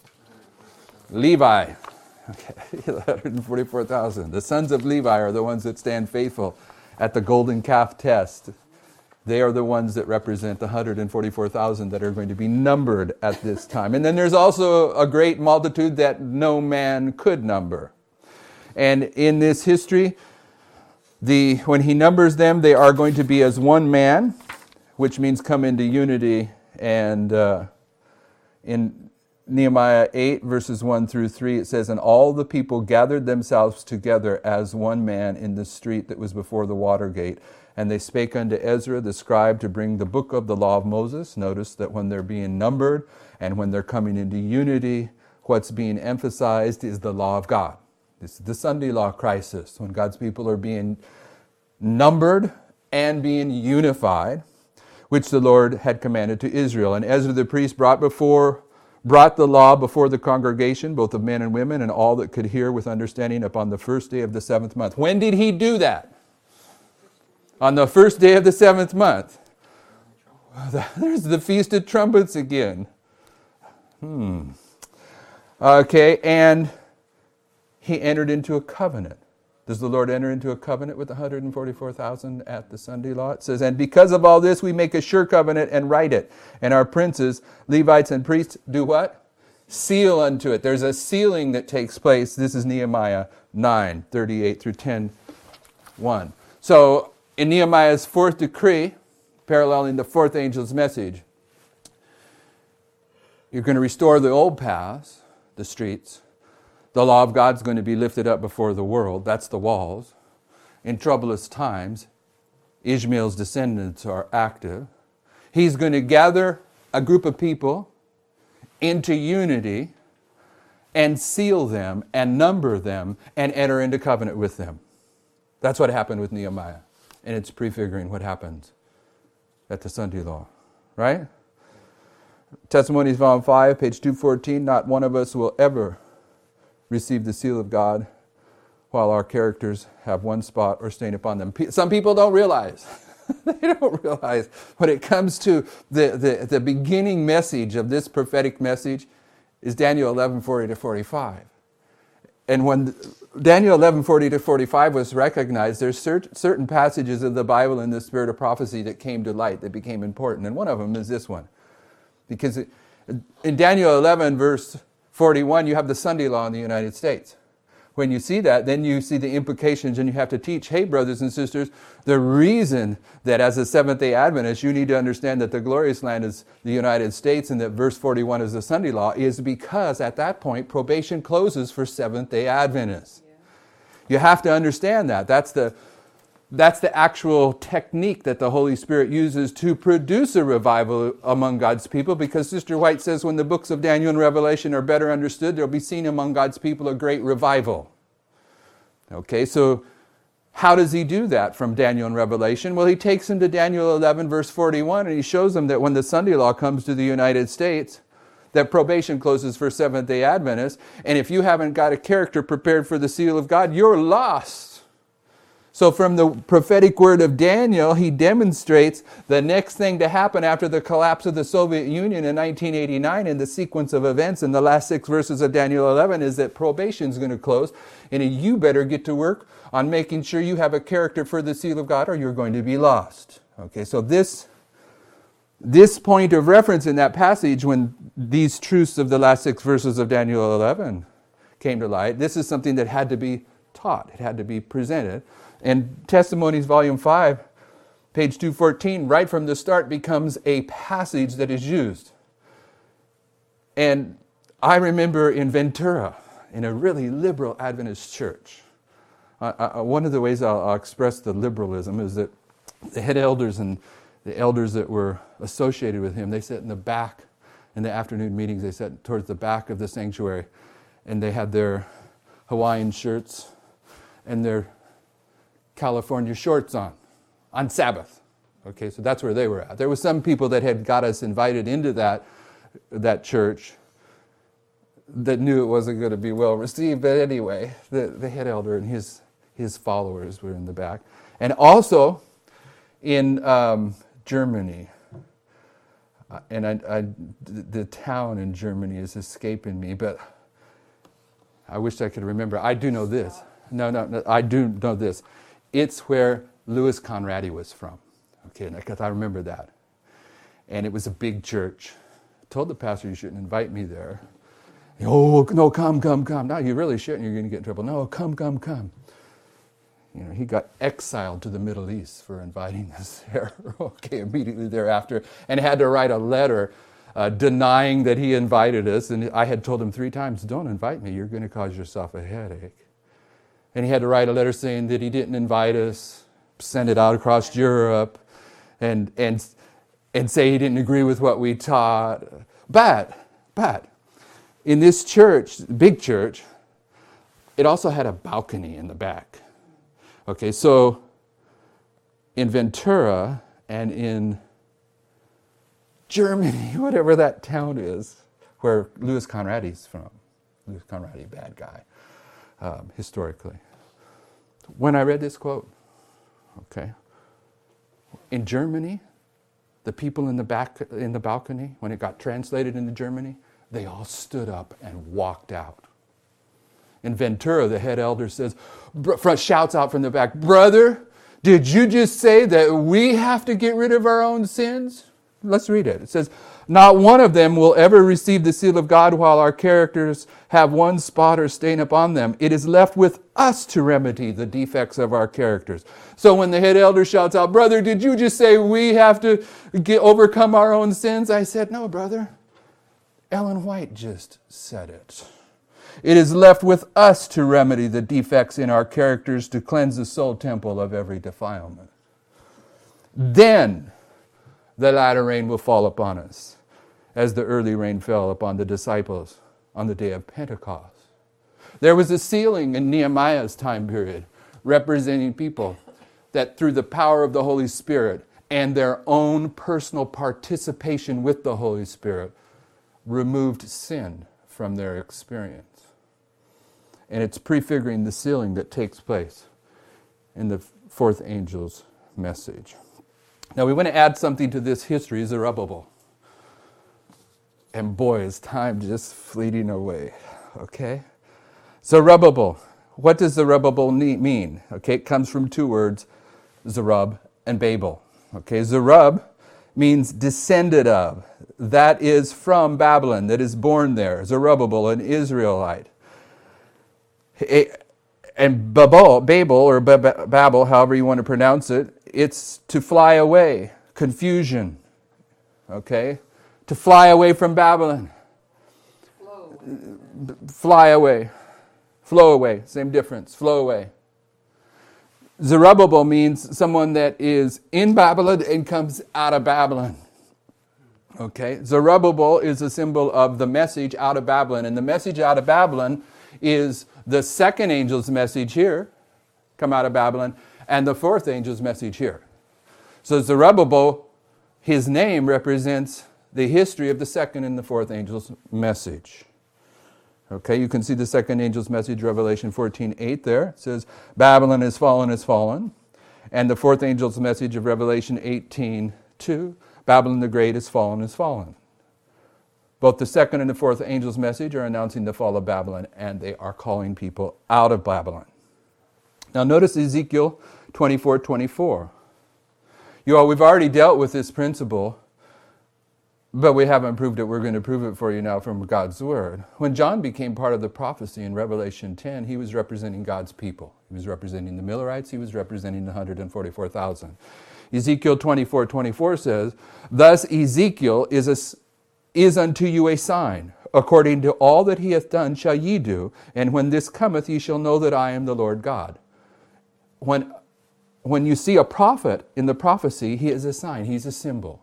Levi. Okay, one hundred forty-four thousand. The sons of Levi are the ones that stand faithful at the golden calf test. They are the ones that represent the one hundred forty-four thousand that are going to be numbered at this time. And then there's also a great multitude that no man could number. And in this history, the when he numbers them, they are going to be as one man, which means come into unity. And uh, in Nehemiah eight, verses one through three, it says, "And all the people gathered themselves together as one man in the street that was before the water gate. And they spake unto Ezra the scribe to bring the book of the law of Moses." Notice that when they're being numbered and when they're coming into unity, what's being emphasized is the law of God. This is the Sunday law crisis, when God's people are being numbered and being unified, which the Lord had commanded to Israel. And Ezra the priest brought before brought the law before the congregation, both of men and women, and all that could hear with understanding upon the first day of the seventh month. When did he do that? On the first day of the seventh month. There's the Feast of Trumpets again. Hmm. Okay, and he entered into a covenant. Does the Lord enter into a covenant with the one hundred forty-four thousand at the Sunday law? It says, "And because of all this, we make a sure covenant and write it. And our princes, Levites, and priests do what? Seal unto it." There's a sealing that takes place. This is Nehemiah nine, thirty-eight through ten, one. So, in Nehemiah's fourth decree, paralleling the fourth angel's message, you're going to restore the old paths, the streets. The law of God's going to be lifted up before the world. That's the walls. In troublous times, Ishmael's descendants are active. He's going to gather a group of people into unity and seal them and number them and enter into covenant with them. That's what happened with Nehemiah. And it's prefiguring what happens at the Sunday law. Right? Testimonies, Volume five, page two fourteen. "Not one of us will ever receive the seal of God while our characters have one spot or stain upon them." Some people don't realize. They don't realize when it comes to the, the, the beginning message of this prophetic message is Daniel eleven, forty to forty-five. And when Daniel eleven, forty to forty-five was recognized, there's cert, certain passages of the Bible in the spirit of prophecy that came to light, that became important. And one of them is this one. Because it, in Daniel eleven, verse forty-one, you have the Sunday law in the United States. When you see that, then you see the implications, and you have to teach, hey, brothers and sisters, the reason that as a Seventh-day Adventist you need to understand that the glorious land is the United States and that verse forty-one is the Sunday law is because at that point probation closes for Seventh-day Adventists. Yeah. You have to understand that. That's the That's the actual technique that the Holy Spirit uses to produce a revival among God's people, because Sister White says when the books of Daniel and Revelation are better understood, there will be seen among God's people a great revival. Okay, so how does he do that from Daniel and Revelation? Well, he takes them to Daniel eleven, verse forty-one, and he shows them that when the Sunday law comes to the United States, that probation closes for Seventh-day Adventists, and if you haven't got a character prepared for the seal of God, you're lost. So from the prophetic word of Daniel, he demonstrates the next thing to happen after the collapse of the Soviet Union in nineteen eighty-nine in the sequence of events in the last six verses of Daniel eleven is that probation is going to close, and you better get to work on making sure you have a character for the seal of God or you're going to be lost. Okay, so this, this point of reference in that passage when these truths of the last six verses of Daniel eleven came to light, this is something that had to be taught. It had to be presented. And Testimonies, Volume five, page two fourteen, right from the start becomes a passage that is used. And I remember in Ventura, in a really liberal Adventist church, uh, uh, one of the ways I'll, I'll express the liberalism is that the head elders and the elders that were associated with him, they sat in the back, in the afternoon meetings, they sat towards the back of the sanctuary, and they had their Hawaiian shirts, and their California shorts on, on Sabbath. Okay, so that's where they were at. There were some people that had got us invited into that, that church that knew it wasn't going to be well received, but anyway, the, the head elder and his, his followers were in the back. And also in um, Germany, uh, and I, I, the town in Germany is escaping me, but I wish I could remember. I do know this. No, no, no, I do know this. It's where Louis Conradi was from. Okay, because I remember that. And it was a big church. I told the pastor you shouldn't invite me there. Oh, no, come, come, come. No, you really shouldn't. You're going to get in trouble. No, come, come, come. You know, he got exiled to the Middle East for inviting us there. Okay, immediately thereafter. And had to write a letter uh, denying that he invited us. And I had told him three times, don't invite me. You're going to cause yourself a headache. And he had to write a letter saying that he didn't invite us, send it out across Europe, and and and say he didn't agree with what we taught. But, but, in this church, big church, it also had a balcony in the back. Okay, so in Ventura and in Germany, whatever that town is, where Louis Conradi's from, Louis Conradi, bad guy, um, historically. When I read this quote, okay, in Germany, the people in the back in the balcony, when it got translated into Germany, they all stood up and walked out. In Ventura, the head elder says, shouts out from the back, brother, did you just say that we have to get rid of our own sins? Let's read it. It says, not one of them will ever receive the seal of God while our characters have one spot or stain upon them. It is left with us to remedy the defects of our characters. So when the head elder shouts out, brother, did you just say we have to get, overcome our own sins? I said, no, brother. Ellen White just said it. It is left with us to remedy the defects in our characters to cleanse the soul temple of every defilement. Then the latter rain will fall upon us, as the early rain fell upon the disciples on the day of Pentecost. There was a sealing in Nehemiah's time period, representing people that through the power of the Holy Spirit and their own personal participation with the Holy Spirit, removed sin from their experience. And it's prefiguring the sealing that takes place in the fourth angel's message. Now we want to add something to this history, Zerubbabel. And boy, is time just fleeting away, okay? Zerubbabel. What does Zerubbabel mean? Okay, it comes from two words, Zerub and Babel. Okay, Zerub means descended of. That is from Babylon, that is born there. Zerubbabel, an Israelite. And Babel, Babel or Babel, however you want to pronounce it, it's to fly away, confusion. Okay? To fly away from Babylon. Flow. Fly away. Flow away. Same difference. Flow away. Zerubbabel means someone that is in Babylon and comes out of Babylon. Okay? Zerubbabel is a symbol of the message out of Babylon. And the message out of Babylon is the second angel's message here, come out of Babylon, and the fourth angel's message here. So Zerubbabel, his name represents the history of the second and the fourth angel's message. Okay, you can see the second angel's message, Revelation fourteen eight there. It says, Babylon is fallen, is fallen. And the fourth angel's message of Revelation eighteen two, Babylon the Great is fallen, is fallen. Both the second and the fourth angel's message are announcing the fall of Babylon, and they are calling people out of Babylon. Now notice Ezekiel twenty-four twenty-four. You all, we've already dealt with this principle, but we haven't proved it. We're going to prove it for you now from God's Word. When John became part of the prophecy in Revelation ten, he was representing God's people. He was representing the Millerites. He was representing the one hundred forty-four thousand. Ezekiel twenty-four twenty-four says, thus Ezekiel is a is unto you a sign. According to all that he hath done shall ye do, and when this cometh ye shall know that I am the Lord God. When, when you see a prophet in the prophecy, he is a sign, he's a symbol.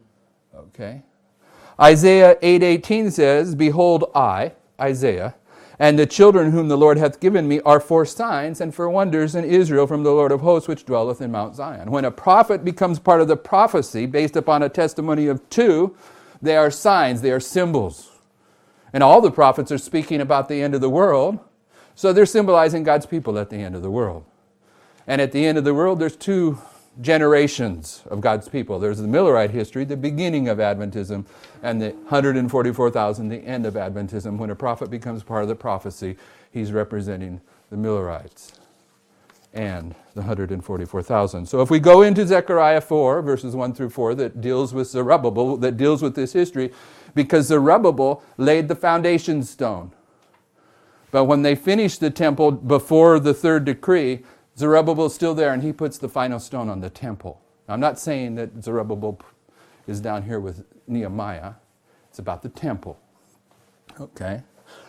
Okay? Isaiah eight eighteen says, behold I, Isaiah, And the children whom the Lord hath given me are for signs and for wonders in Israel from the Lord of hosts, which dwelleth in Mount Zion. When a prophet becomes part of the prophecy based upon a testimony of two, they are signs, they are symbols. And all the prophets are speaking about the end of the world, so they're symbolizing God's people at the end of the world. And at the end of the world, there's two generations of God's people. There's the Millerite history, the beginning of Adventism, and the one hundred forty-four thousand, the end of Adventism. When a prophet becomes part of the prophecy, he's representing the Millerites and the one hundred forty-four thousand. So if we go into Zechariah four, verses one through four, that deals with Zerubbabel, that deals with this history, because Zerubbabel laid the foundation stone. But when they finished the temple before the third decree, Zerubbabel is still there, and he puts the final stone on the temple. Now, I'm not saying that Zerubbabel is down here with Nehemiah. It's about the temple. Okay.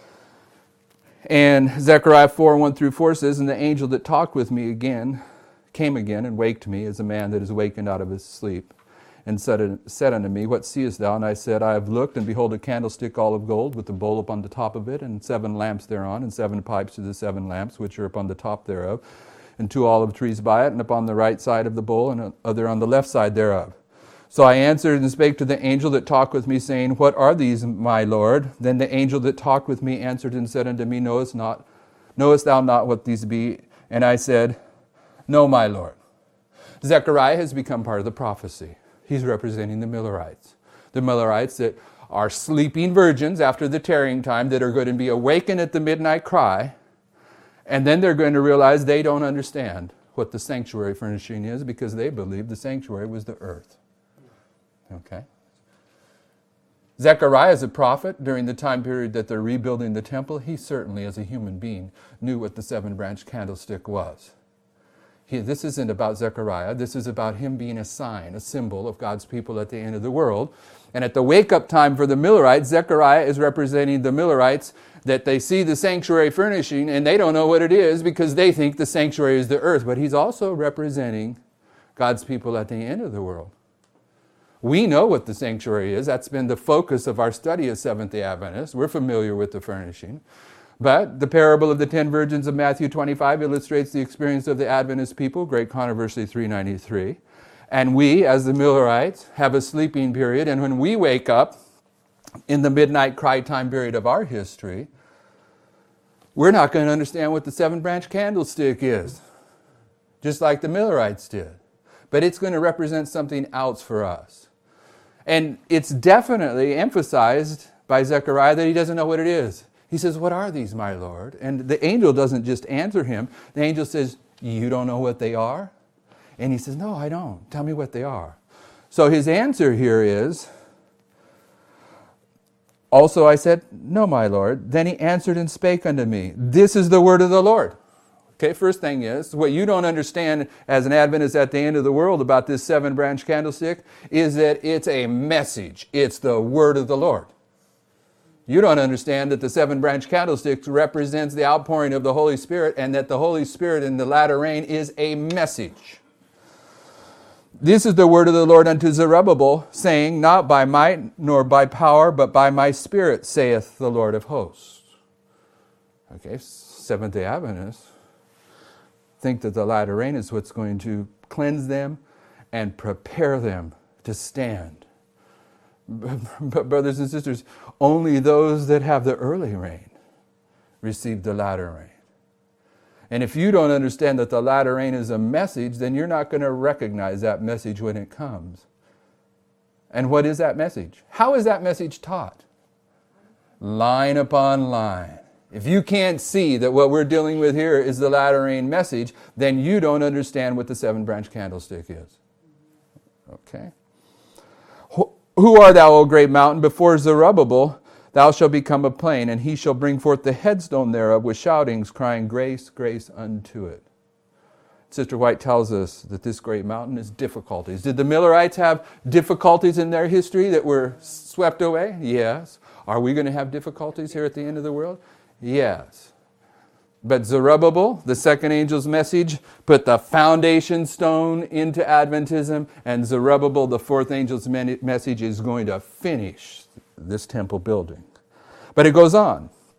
And Zechariah four, one through four says, And the angel that talked with me again came again and waked me as a man that is wakened out of his sleep, and said, said unto me, What seest thou? And I said, I have looked, and behold a candlestick all of gold, with a bowl upon the top of it, and seven lamps thereon, and seven pipes to the seven lamps, which are upon the top thereof, and two olive trees by it, and upon the right side of the bowl, and other on the left side thereof. So I answered and spake to the angel that talked with me, saying, What are these, my Lord? Then the angel that talked with me answered and said unto me, Knowest not, knowest thou not what these be? And I said, No, my Lord. Zechariah has become part of the prophecy. He's representing the Millerites. The Millerites that are sleeping virgins after the tarrying time, that are going to be awakened at the midnight cry, and then they're going to realize they don't understand what the sanctuary furnishing is, because they believe the sanctuary was the earth. Okay? Zechariah is a prophet during the time period that they're rebuilding the temple. He certainly, as a human being, knew what the seven-branch candlestick was. He, this isn't about Zechariah. This is about him being a sign, a symbol of God's people at the end of the world. And at the wake-up time for the Millerites, Zechariah is representing the Millerites, that they see the sanctuary furnishing and they don't know what it is because they think the sanctuary is the earth. But he's also representing God's people at the end of the world. We know what the sanctuary is. That's been the focus of our study as Seventh-day Adventists. We're familiar with the furnishing. But the parable of the ten virgins of Matthew twenty-five illustrates the experience of the Adventist people, Great Controversy three ninety-three. And we, as the Millerites, have a sleeping period. And when we wake up in the midnight cry time period of our history, we're not going to understand what the seven-branch candlestick is, just like the Millerites did. But it's going to represent something else for us. And it's definitely emphasized by Zechariah that he doesn't know what it is. He says, What are these, my Lord? And the angel doesn't just answer him. The angel says, You don't know what they are? And he says, No, I don't. Tell me what they are. So his answer here is, Also I said, No, my Lord. Then he answered and spake unto me, This is the word of the Lord. Okay, first thing is, what you don't understand as an Adventist at the end of the world about this seven-branch candlestick is that it's a message. It's the word of the Lord. You don't understand that the seven-branch candlestick represents the outpouring of the Holy Spirit, and that the Holy Spirit in the latter rain is a message. This is the word of the Lord unto Zerubbabel, saying, Not by might nor by power, but by my Spirit, saith the Lord of hosts. Okay, Seventh-day Adventists think that the latter rain is what's going to cleanse them and prepare them to stand. But brothers and sisters, only those that have the early rain receive the latter rain. And if you don't understand that the latter rain is a message, then you're not going to recognize that message when it comes. And what is that message? How is that message taught? Line upon line. If you can't see that what we're dealing with here is the latter rain message, then you don't understand what the seven-branch candlestick is. Okay? Who art thou, O great mountain? Before Zerubbabel thou shalt become a plain, and he shall bring forth the headstone thereof with shoutings, crying, Grace, grace unto it. Sister White tells us that this great mountain is difficulties. Did the Millerites have difficulties in their history that were swept away? Yes. Are we going to have difficulties here at the end of the world? Yes. But Zerubbabel, the second angel's message, put the foundation stone into Adventism, and Zerubbabel, the fourth angel's message, is going to finish this temple building. But it goes on.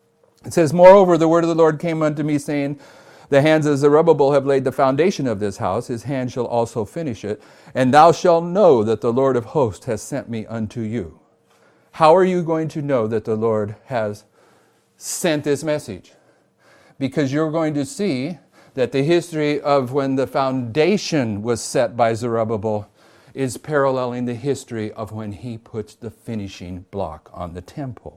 It says, moreover, the word of the Lord came unto me, saying, the hands of Zerubbabel have laid the foundation of this house. His hand shall also finish it. And thou shalt know that the Lord of hosts has sent me unto you. How are you going to know that the Lord has sent this message? Because you're going to see that the history of when the foundation was set by Zerubbabel is paralleling the history of when he puts the finishing block on the temple.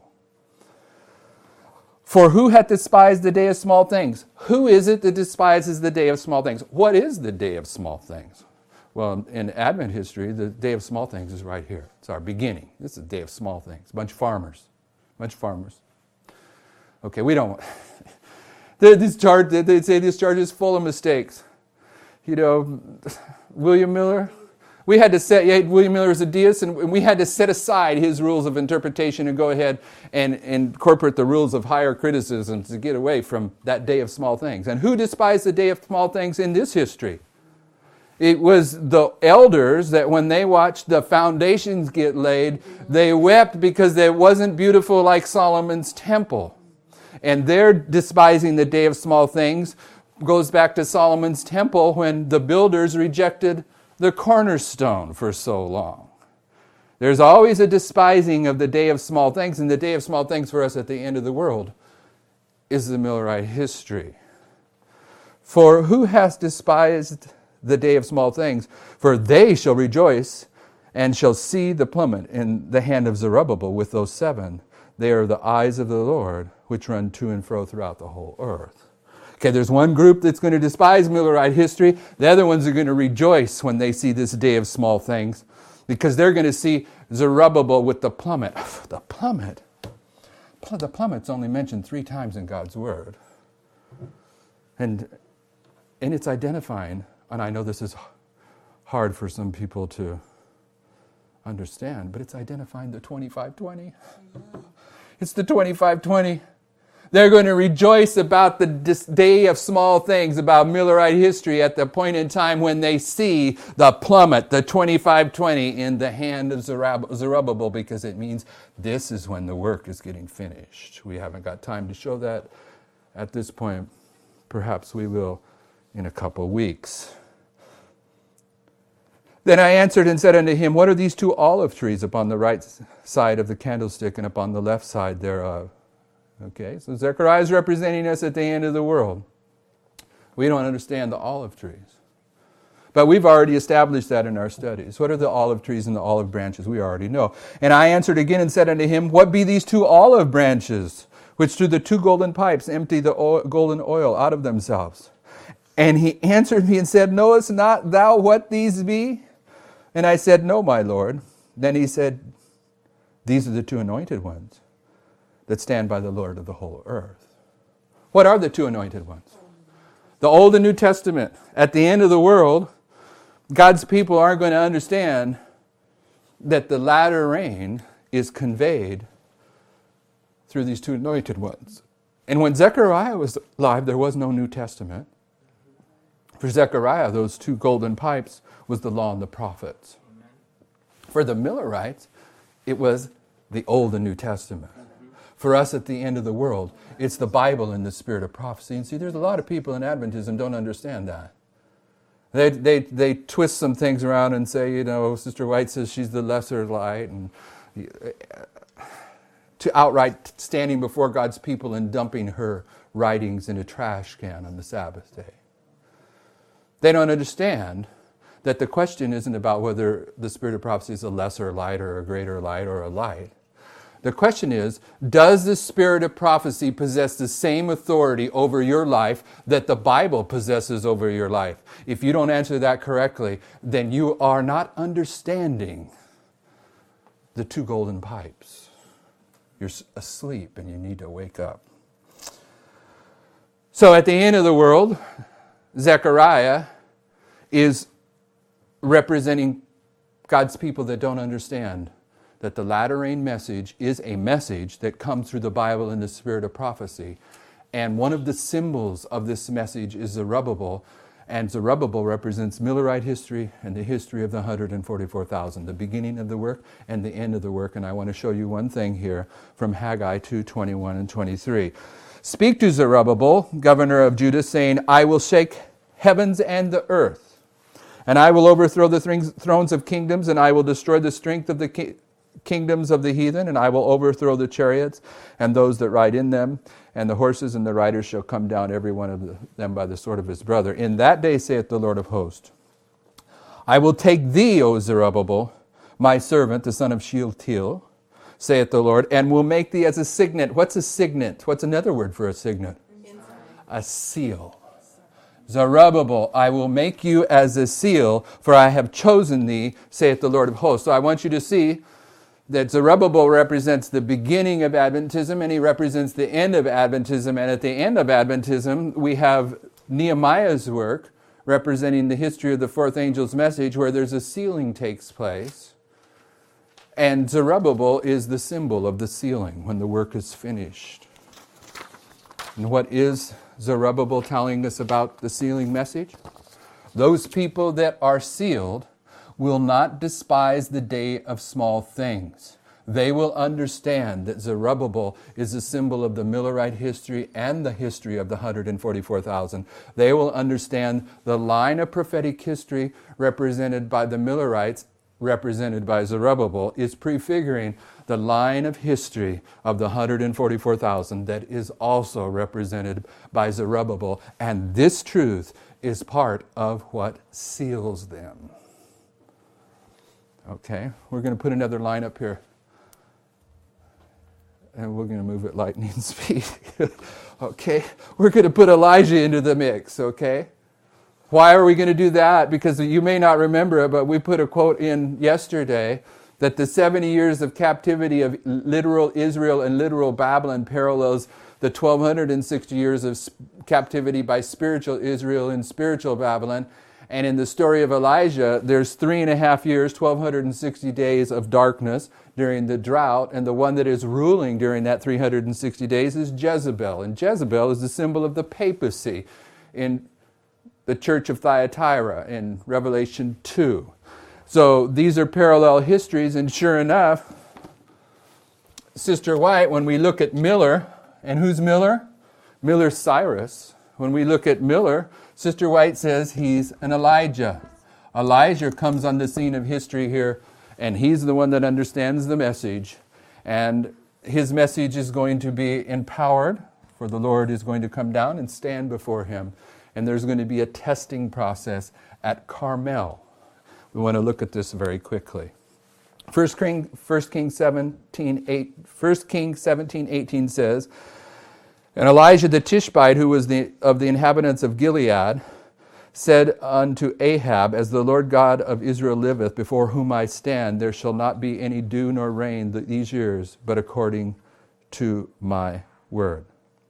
For who hath despised the day of small things? Who is it that despises the day of small things? What is the day of small things? Well, in Advent history, the day of small things is right here. It's our beginning. This is the day of small things. A bunch of farmers. A bunch of farmers. Okay, we don't... this chart, they say this chart is full of mistakes. You know, William Miller... We had to set, yeah, William Miller is a deist, and we had to set aside his rules of interpretation and go ahead and, and incorporate the rules of higher criticism to get away from that day of small things. And who despised the day of small things in this history? It was the elders that when they watched the foundations get laid, they wept because it wasn't beautiful like Solomon's temple. And their despising the day of small things goes back to Solomon's temple when the builders rejected the cornerstone for so long. There's always a despising of the day of small things, and the day of small things for us at the end of the world is the Millerite history. For who hath despised the day of small things? For they shall rejoice and shall see the plummet in the hand of Zerubbabel with those seven. They are the eyes of the Lord, which run to and fro throughout the whole earth. Okay, there's one group that's going to despise Millerite history. The other ones are going to rejoice when they see this day of small things, because they're going to see Zerubbabel with the plummet. The plummet? The plummet's only mentioned three times in God's Word. And, and it's identifying, and I know this is hard for some people to understand, but it's identifying the twenty-five twenty. It's the twenty-five twenty. They're going to rejoice about the day of small things, about Millerite history at the point in time when they see the plummet, the twenty-five twenty, in the hand of Zerubbabel, because it means this is when the work is getting finished. We haven't got time to show that at this point. Perhaps we will in a couple weeks. Then I answered and said unto him, what are these two olive trees upon the right side of the candlestick and upon the left side thereof? Okay, so Zechariah is representing us at the end of the world. We don't understand the olive trees. But we've already established that in our studies. What are the olive trees and the olive branches? We already know. And I answered again and said unto him, what be these two olive branches, which through the two golden pipes empty the oil, golden oil out of themselves? And he answered me and said, knowest not thou what these be? And I said, no, my Lord. Then he said, these are the two anointed ones that stand by the Lord of the whole earth. What are the two anointed ones? The Old and New Testament. At the end of the world, God's people aren't going to understand that the latter rain is conveyed through these two anointed ones. And when Zechariah was alive, there was no New Testament. For Zechariah, those two golden pipes was the law and the prophets. For the Millerites, it was the Old and New Testament. For us at the end of the world, it's the Bible and the spirit of prophecy. And see, there's a lot of people in Adventism don't understand that. They, they, they twist some things around and say, you know, Sister White says she's the lesser light, and to outright standing before God's people and dumping her writings in a trash can on the Sabbath day. They don't understand that the question isn't about whether the spirit of prophecy is a lesser light or a greater light or a light. The question is, does the spirit of prophecy possess the same authority over your life that the Bible possesses over your life? If you don't answer that correctly, then you are not understanding the two golden pipes. You're asleep and you need to wake up. So at the end of the world, Zechariah is representing God's people that don't understand that the latter rain message is a message that comes through the Bible in the spirit of prophecy. And one of the symbols of this message is Zerubbabel. And Zerubbabel represents Millerite history and the history of the one hundred forty-four thousand, the beginning of the work and the end of the work. And I want to show you one thing here from Haggai two, twenty-one and twenty-three. Speak to Zerubbabel, governor of Judah, saying, I will shake heavens and the earth, and I will overthrow the thrones of kingdoms, and I will destroy the strength of the ki- kingdoms of the heathen, and I will overthrow the chariots and those that ride in them, and the horses and the riders shall come down, every one of them by the sword of his brother. In that day, saith the Lord of hosts, I will take thee, O Zerubbabel, my servant, the son of Shealtiel, saith the Lord, and will make thee as a signet. What's a signet? What's another word for a signet? A seal. Zerubbabel, I will make you as a seal, for I have chosen thee, saith the Lord of hosts. So I want you to see that Zerubbabel represents the beginning of Adventism, and he represents the end of Adventism. And at the end of Adventism, we have Nehemiah's work, representing the history of the fourth angel's message, where there's a sealing takes place. And Zerubbabel is the symbol of the sealing when the work is finished. And what is Zerubbabel telling us about the sealing message? Those people that are sealed will not despise the day of small things. They will understand that Zerubbabel is a symbol of the Millerite history and the history of the one hundred forty-four thousand. They will understand the line of prophetic history represented by the Millerites, represented by Zerubbabel, is prefiguring the line of history of the one hundred forty-four thousand that is also represented by Zerubbabel. And this truth is part of what seals them. Okay, we're going to put another line up here. And we're going to move at lightning speed. Okay, we're going to put Elijah into the mix, okay? Why are we going to do that? Because you may not remember it, but we put a quote in yesterday that the seventy years of captivity of literal Israel and literal Babylon parallels the twelve sixty years of captivity by spiritual Israel and spiritual Babylon. And in the story of Elijah, there's three and a half years, twelve sixty days of darkness during the drought, and the one that is ruling during that three hundred sixty days is Jezebel. And Jezebel is the symbol of the papacy in the church of Thyatira in Revelation two. So these are parallel histories, and sure enough, Sister White, when we look at Miller, and who's Miller? Miller's Cyrus. When we look at Miller, Sister White says he's an Elijah. Elijah comes on the scene of history here, and he's the one that understands the message. And his message is going to be empowered, for the Lord is going to come down and stand before him. And there's going to be a testing process at Carmel. We want to look at this very quickly. First King, First Kings seventeen, eight, First Kings seventeen, eighteen says, and Elijah the Tishbite, who was the, of the inhabitants of Gilead, said unto Ahab, as the Lord God of Israel liveth, before whom I stand, there shall not be any dew nor rain these years, but according to my word.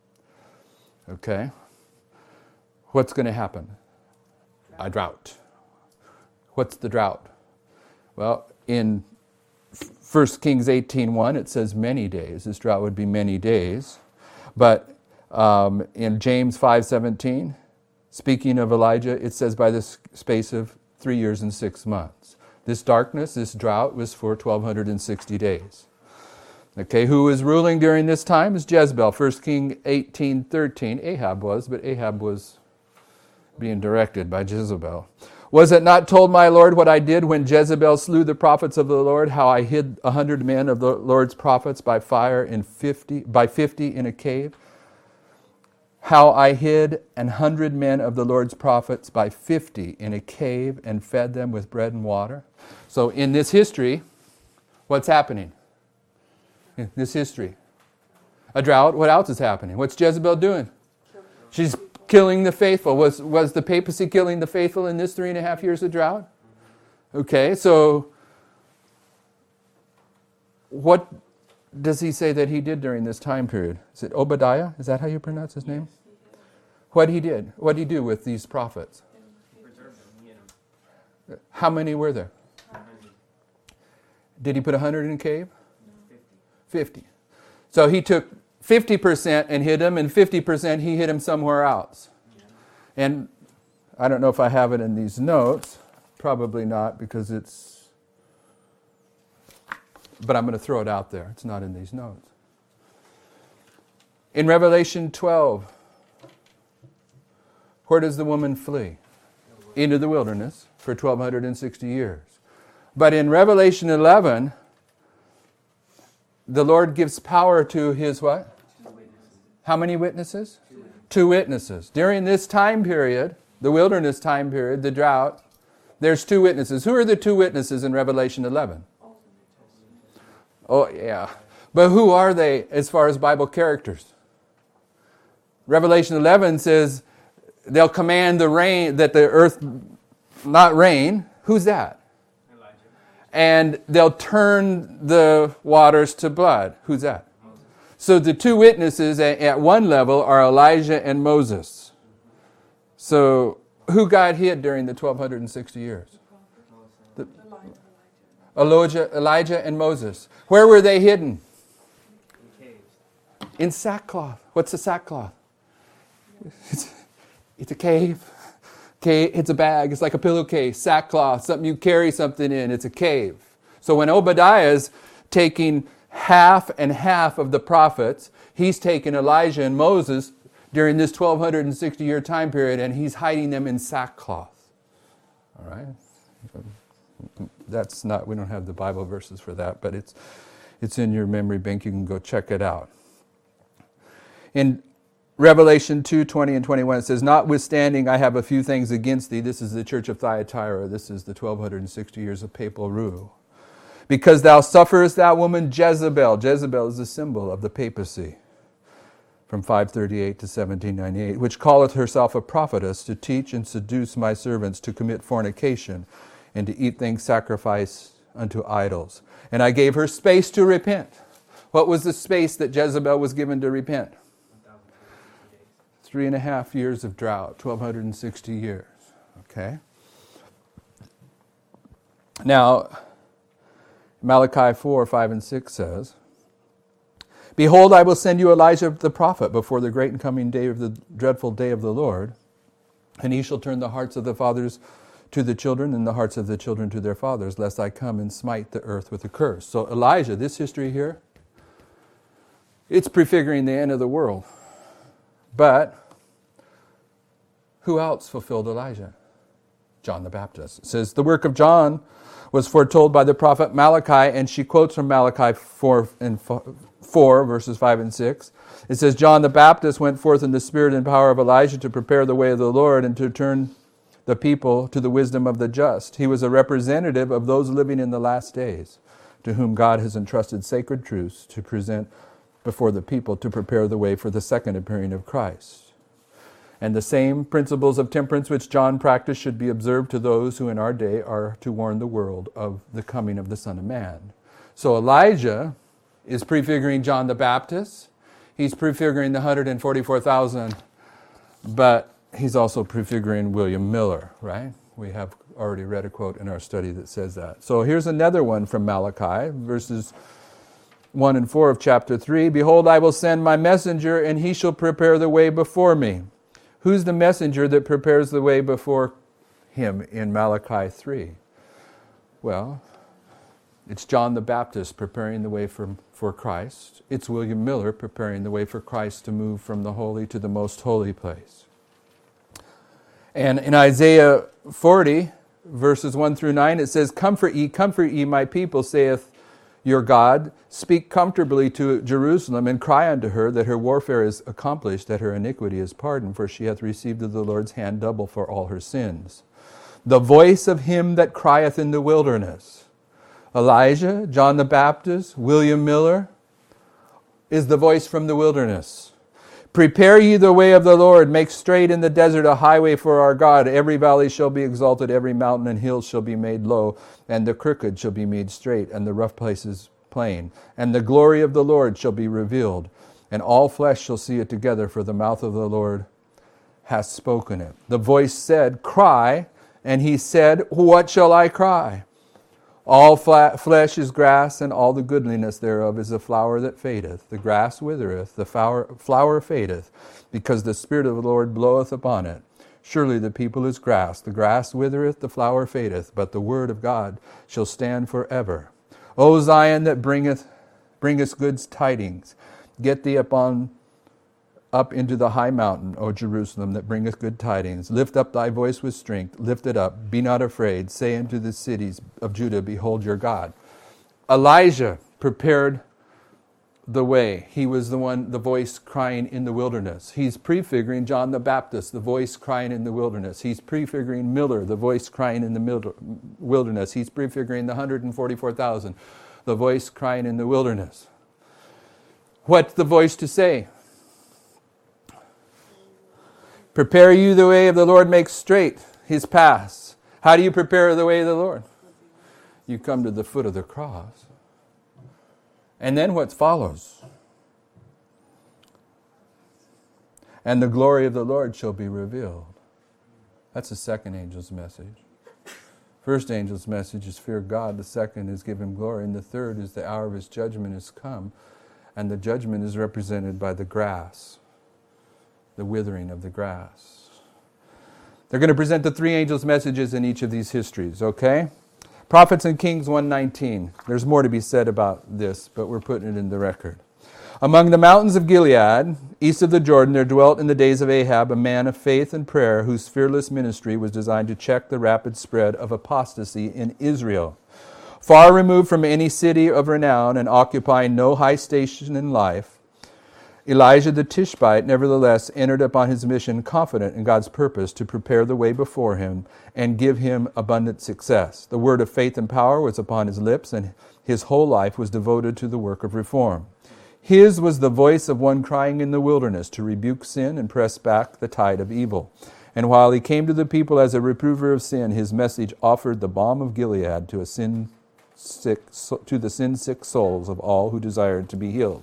Okay? What's going to happen? A drought. What's the drought? Well, in First Kings eighteen one, it says many days. This drought would be many days. But um, in James five seventeen, speaking of Elijah, it says by the space of three years and six months. This darkness, this drought, was for twelve sixty days. Okay, who was ruling during this time is Jezebel. First Kings eighteen thirteen, Ahab was, but Ahab was being directed by Jezebel. Was it not told my Lord what I did when Jezebel slew the prophets of the Lord, how I hid a hundred men of the Lord's prophets by fire in fifty, by fifty in a cave? How I hid an hundred men of the Lord's prophets by fifty in a cave and fed them with bread and water. So in this history, what's happening? In this history, a drought. What else is happening? What's Jezebel doing? She's killing the faithful. Was was the papacy killing the faithful in this three and a half years of drought? Okay, so what does he say that he did during this time period? Is it Obadiah? Is that how you pronounce his name? What he did? What did he do with these prophets? How many were there? Did he put a hundred in a cave? Fifty. So he took fifty percent and hid him, and fifty percent he hid him somewhere else. And I don't know if I have it in these notes. Probably not, because it's... But I'm going to throw it out there. It's not in these notes. In Revelation twelve, where does the woman flee? Into the wilderness for twelve sixty years. But in Revelation eleven, the Lord gives power to His what? Two witnesses. How many witnesses? Two. Two witnesses. During this time period, the wilderness time period, the drought, there's two witnesses. Who are the two witnesses in Revelation eleven? Oh, yeah. But who are they as far as Bible characters? Revelation eleven says they'll command the rain, that the earth not rain. Who's that? Elijah. And they'll turn the waters to blood. Who's that? Moses. So the two witnesses at, at one level are Elijah and Moses. So who got hid during the twelve sixty years? The, Elijah, Elijah and Moses. Where were they hidden? In caves. In sackcloth. What's a sackcloth? It's, it's a cave. Okay, it's a bag. It's like a pillowcase, sackcloth, something you carry something in. It's a cave. So when Obadiah is taking half and half of the prophets, he's taking Elijah and Moses during this twelve sixty year time period, and he's hiding them in sackcloth. All right? That's not, we don't have the Bible verses for that, but it's it's in your memory bank. You can go check it out. In Revelation two, twenty and twenty-one, it says, notwithstanding, I have a few things against thee. This is the church of Thyatira. This is the twelve sixty years of papal rule. Because thou sufferest that woman Jezebel. Jezebel is a symbol of the papacy. From five thirty-eight to seventeen ninety-eight, which calleth herself a prophetess, to teach and seduce my servants to commit fornication, and to eat things sacrificed unto idols. And I gave her space to repent. What was the space that Jezebel was given to repent? Three and a half years of drought, twelve sixty years. Okay? Now, Malachi four, five and six says, behold, I will send you Elijah the prophet before the great and coming day of the dreadful day of the Lord, and he shall turn the hearts of the fathers to the children, and the hearts of the children to their fathers, lest I come and smite the earth with a curse. So Elijah, this history here, it's prefiguring the end of the world. But who else fulfilled Elijah? John the Baptist. It says, the work of John was foretold by the prophet Malachi, and she quotes from Malachi four, and four, verses five and six. It says, John the Baptist went forth in the spirit and power of Elijah to prepare the way of the Lord and to turn the people to the wisdom of the just. He was a representative of those living in the last days, to whom God has entrusted sacred truths to present before the people to prepare the way for the second appearing of Christ. And the same principles of temperance which John practiced should be observed to those who in our day are to warn the world of the coming of the Son of Man. So Elijah is prefiguring John the Baptist. He's prefiguring the one hundred forty-four thousand, but he's also prefiguring William Miller, right? We have already read a quote in our study that says that. So here's another one from Malachi, verses one and four of chapter three. Behold, I will send my messenger, and he shall prepare the way before me. Who's the messenger that prepares the way before him in Malachi three? Well, it's John the Baptist preparing the way for, for Christ. It's William Miller preparing the way for Christ to move from the holy to the most holy place. And in Isaiah forty, verses one through nine, it says, comfort ye, comfort ye, my people, saith your God. Speak comfortably to Jerusalem, and cry unto her that her warfare is accomplished, that her iniquity is pardoned, for she hath received of the Lord's hand double for all her sins. The voice of him that crieth in the wilderness. Elijah, John the Baptist, William Miller, is the voice from the wilderness. Prepare ye the way of the Lord, make straight in the desert a highway for our God. Every valley shall be exalted, every mountain and hill shall be made low, and the crooked shall be made straight, and the rough places plain. And the glory of the Lord shall be revealed, and all flesh shall see it together, for the mouth of the Lord hath spoken it. The voice said, cry, and he said, what shall I cry? All flat flesh is grass, and all the goodliness thereof is a flower that fadeth. The grass withereth, the flower, flower fadeth, because the Spirit of the Lord bloweth upon it. Surely the people is grass. The grass withereth, the flower fadeth, but the word of God shall stand forever. O Zion, that bringeth bringest good tidings, get thee upon up into the high mountain, O Jerusalem, that bringeth good tidings. Lift up thy voice with strength. Lift it up. Be not afraid. Say unto the cities of Judah, behold your God. Elijah prepared the way. He was the one, the voice crying in the wilderness. He's prefiguring John the Baptist, the voice crying in the wilderness. He's prefiguring Miller, the voice crying in the wilderness. He's prefiguring the one hundred forty-four thousand, the voice crying in the wilderness. What's the voice to say? Prepare you the way of the Lord, make straight his paths. How do you prepare the way of the Lord? You come to the foot of the cross. And then what follows? And the glory of the Lord shall be revealed. That's the second angel's message. First angel's message is fear God. The second is give him glory. And the third is the hour of his judgment is come. And the judgment is represented by the grass, the withering of the grass. They're going to present the three angels' messages in each of these histories, okay? Prophets and Kings one nineteen. There's more to be said about this, but we're putting it in the record. Among the mountains of Gilead, east of the Jordan, there dwelt in the days of Ahab a man of faith and prayer whose fearless ministry was designed to check the rapid spread of apostasy in Israel. Far removed from any city of renown and occupying no high station in life, Elijah the Tishbite nevertheless entered upon his mission confident in God's purpose to prepare the way before him and give him abundant success. The word of faith and power was upon his lips, and his whole life was devoted to the work of reform. His was the voice of one crying in the wilderness to rebuke sin and press back the tide of evil. And while he came to the people as a reprover of sin, his message offered the balm of Gilead to a sin sick to the sin-sick souls of all who desired to be healed.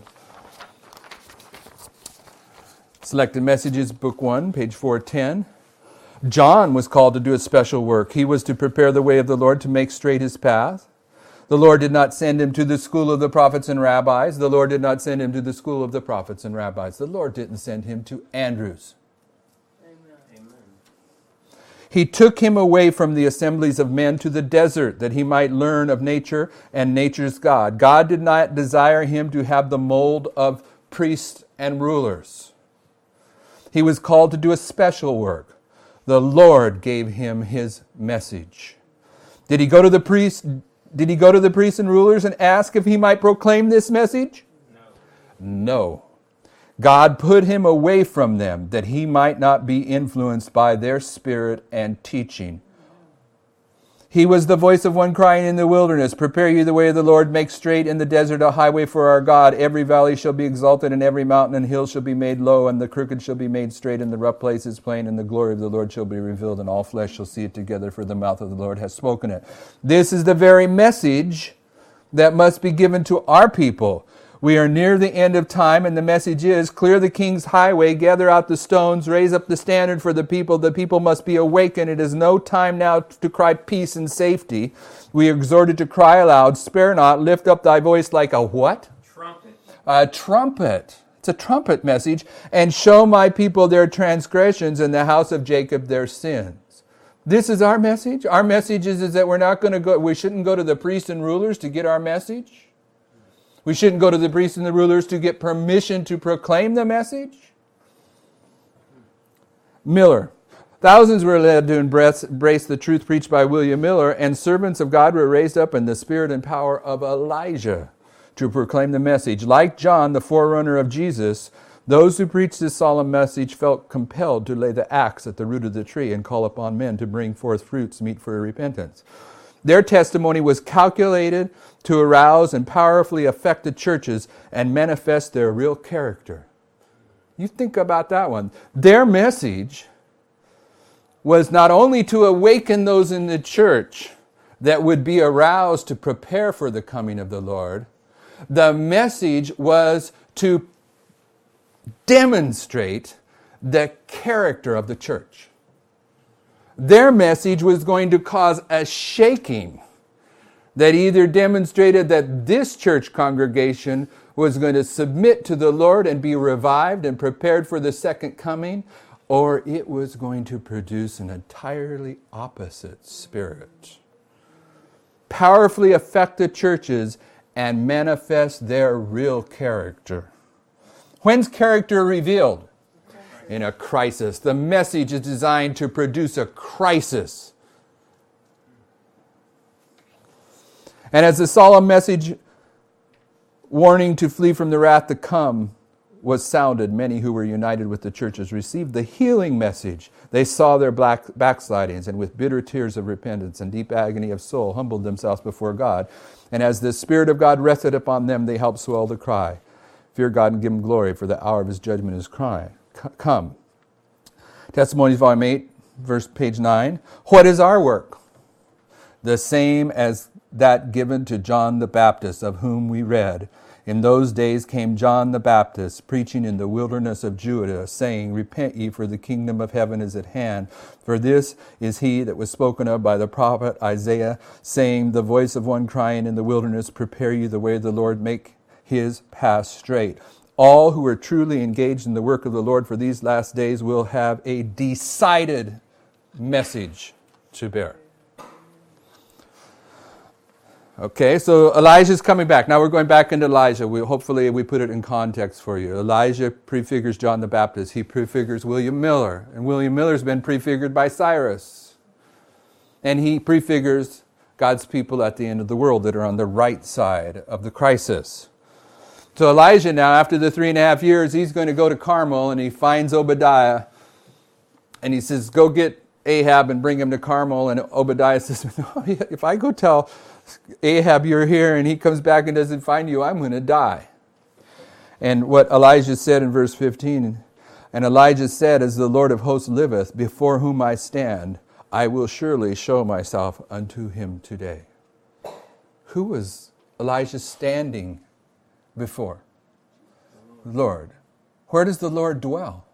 Selected Messages, Book one, page four ten. John was called to do a special work. He was to prepare the way of the Lord, to make straight his path. The Lord did not send him to the school of the prophets and rabbis. The Lord did not send him to the school of the prophets and rabbis. The Lord didn't send him to Andrews. Amen. He took him away from the assemblies of men to the desert that he might learn of nature and nature's God. God did not desire him to have the mold of priests and rulers. He was called to do a special work. The Lord gave him his message. Did he go to the priests? Did he go to the priests and rulers and ask if he might proclaim this message? No. No. God put him away from them that he might not be influenced by their spirit and teaching. He was the voice of one crying in the wilderness, prepare you the way of the Lord, make straight in the desert a highway for our God. Every valley shall be exalted, and every mountain and hill shall be made low, and the crooked shall be made straight, and the rough places plain, and the glory of the Lord shall be revealed, and all flesh shall see it together, for the mouth of the Lord has spoken it. This is the very message that must be given to our people. We are near the end of time, and the message is, clear the king's highway, gather out the stones, raise up the standard for the people. The people must be awakened. It is no time now to cry peace and safety. We are exhorted to cry aloud, spare not, lift up thy voice like a what? Trumpet. A trumpet. It's a trumpet message. And show my people their transgressions, and the house of Jacob their sins. This is our message. Our message is, is that we're not going to go, we shouldn't go to the priests and rulers to get our message. We shouldn't go to the priests and the rulers to get permission to proclaim the message. Miller. Thousands were led to embrace, embrace the truth preached by William Miller, and servants of God were raised up in the spirit and power of Elijah to proclaim the message. Like John, the forerunner of Jesus, those who preached this solemn message felt compelled to lay the axe at the root of the tree and call upon men to bring forth fruits meet for repentance. Their testimony was calculated to arouse and powerfully affect the churches and manifest their real character. You think about that one. Their message was not only to awaken those in the church that would be aroused to prepare for the coming of the Lord. The message was to demonstrate the character of the church. Their message was going to cause a shaking that either demonstrated that this church congregation was going to submit to the Lord and be revived and prepared for the second coming, or it was going to produce an entirely opposite spirit. Powerfully affect the churches and manifest their real character. When's character revealed? in a crisis. The message is designed to produce a crisis. And as the solemn message warning to flee from the wrath to come was sounded, many who were united with the churches received the healing message. They saw their black backslidings, and with bitter tears of repentance and deep agony of soul humbled themselves before God. And as the Spirit of God rested upon them, they helped swell the cry, "Fear God and give Him glory, for the hour of His judgment is cry, come." Testimonies, volume eight, verse page nine. What is our work? The same as that given to John the Baptist, of whom we read. In those days came John the Baptist, preaching in the wilderness of Judah, saying, Repent ye, for the kingdom of heaven is at hand. For this is he that was spoken of by the prophet Isaiah, saying, The voice of one crying in the wilderness, Prepare ye the way of the Lord, make his path straight. All who are truly engaged in the work of the Lord for these last days will have a decided message to bear. Okay, so Elijah's coming back. Now we're going back into Elijah. We, hopefully we put it in context for you. Elijah prefigures John the Baptist. He prefigures William Miller. And William Miller's been prefigured by Cyrus. And he prefigures God's people at the end of the world that are on the right side of the crisis. So Elijah now, after the three and a half years, he's going to go to Carmel, and he finds Obadiah. And he says, go get Ahab and bring him to Carmel. And Obadiah says, if I go tell Ahab you're here and he comes back and doesn't find you, I'm going to die. And what Elijah said in verse fifteen, and Elijah said, As the Lord of hosts liveth, before whom I stand, I will surely show myself unto him today. Who was Elijah standing before? The Lord. Where does the Lord dwell?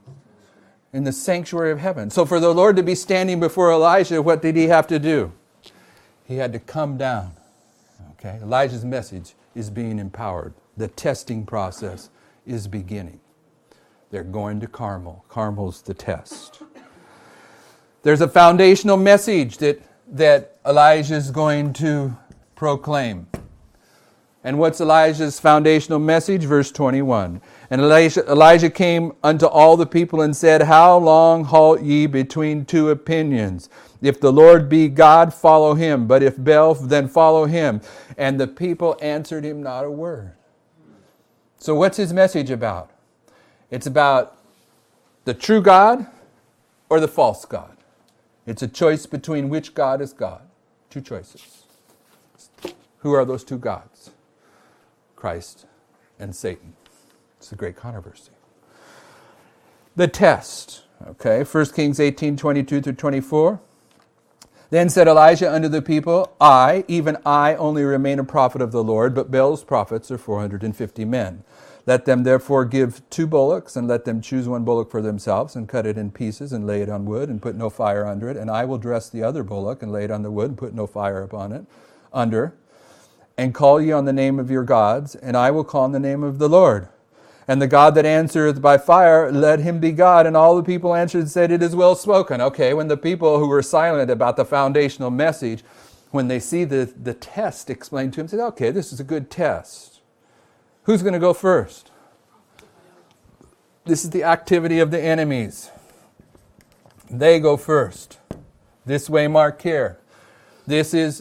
In the sanctuary of heaven. So for the Lord to be standing before Elijah, what did he have to do? He had to come down. Okay, Elijah's message is being empowered. The testing process is beginning. They're going to Carmel. Carmel's the test. There's a foundational message that, that Elijah's going to proclaim. And what's Elijah's foundational message? Verse twenty-one. And Elijah, Elijah came unto all the people and said, How long halt ye between two opinions? If the Lord be God, follow him. But if Baal, then follow him. And the people answered him not a word. So what's his message about? It's about the true God or the false God. It's a choice between which God is God. Two choices. Who are those two gods? Christ and Satan. It's a great controversy. The test. Okay, First Kings eighteen, twenty-two through twenty-four. Then said Elijah unto the people, I, even I, only remain a prophet of the Lord, but Baal's prophets are four hundred fifty men. Let them therefore give two bullocks, and let them choose one bullock for themselves, and cut it in pieces, and lay it on wood, and put no fire under it. And I will dress the other bullock, and lay it on the wood, and put no fire upon it, under. And call ye on the name of your gods, and I will call on the name of the Lord. And the God that answereth by fire, let him be God. And all the people answered and said, It is well spoken. Okay, when the people who were silent about the foundational message, when they see the, the test explained to them, said, okay, this is a good test. Who's going to go first? This is the activity of the enemies. They go first. This way, mark here. This is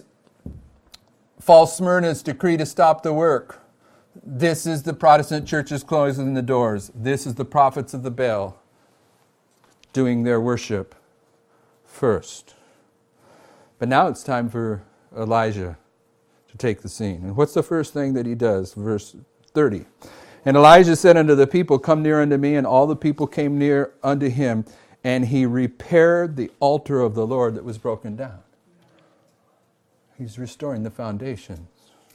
false Smyrna's decree to stop the work. This is the Protestant churches closing the doors. This is the prophets of the Baal doing their worship first. But now it's time for Elijah to take the scene. And what's the first thing that he does? Verse thirty. And Elijah said unto the people, Come near unto me. And all the people came near unto him. And he repaired the altar of the Lord that was broken down. He's restoring the foundations.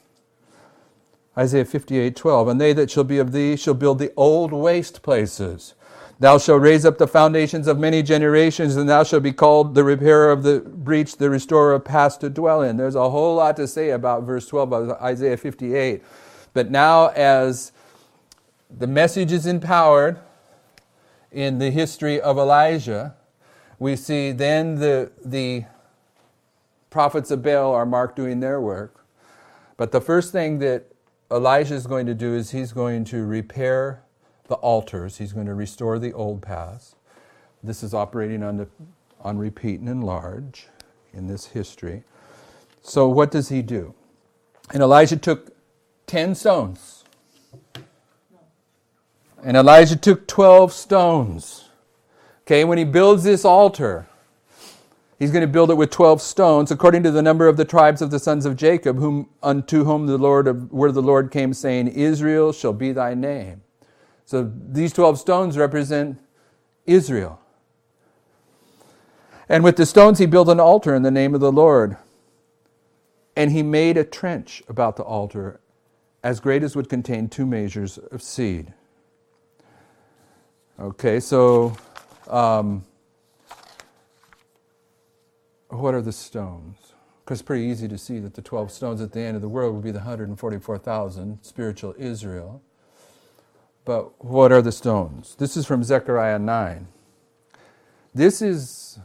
Isaiah fifty-eight, twelve. And they that shall be of thee shall build the old waste places. Thou shalt raise up the foundations of many generations, and thou shalt be called the repairer of the breach, the restorer of paths to dwell in. There's a whole lot to say about verse twelve of Isaiah fifty-eight. But now as the message is empowered in the history of Elijah, we see then the, the prophets of Baal are marked doing their work. But the first thing that Elijah is going to do is he's going to repair the altars. He's going to restore the old paths. This is operating on, the, on repeat and enlarge in this history. So what does he do? And Elijah took ten stones. And Elijah took twelve stones. Okay, when he builds this altar, he's going to build it with twelve stones, according to the number of the tribes of the sons of Jacob, whom unto whom the Lord of, where the Lord came, saying, Israel shall be thy name. So these twelve stones represent Israel. And with the stones he built an altar in the name of the Lord. And he made a trench about the altar as great as would contain two measures of seed. Okay, so um, what are the stones? Because it's pretty easy to see that the twelve stones at the end of the world would be the one hundred forty-four thousand, spiritual Israel. But what are the stones? This is from Zechariah nine. This is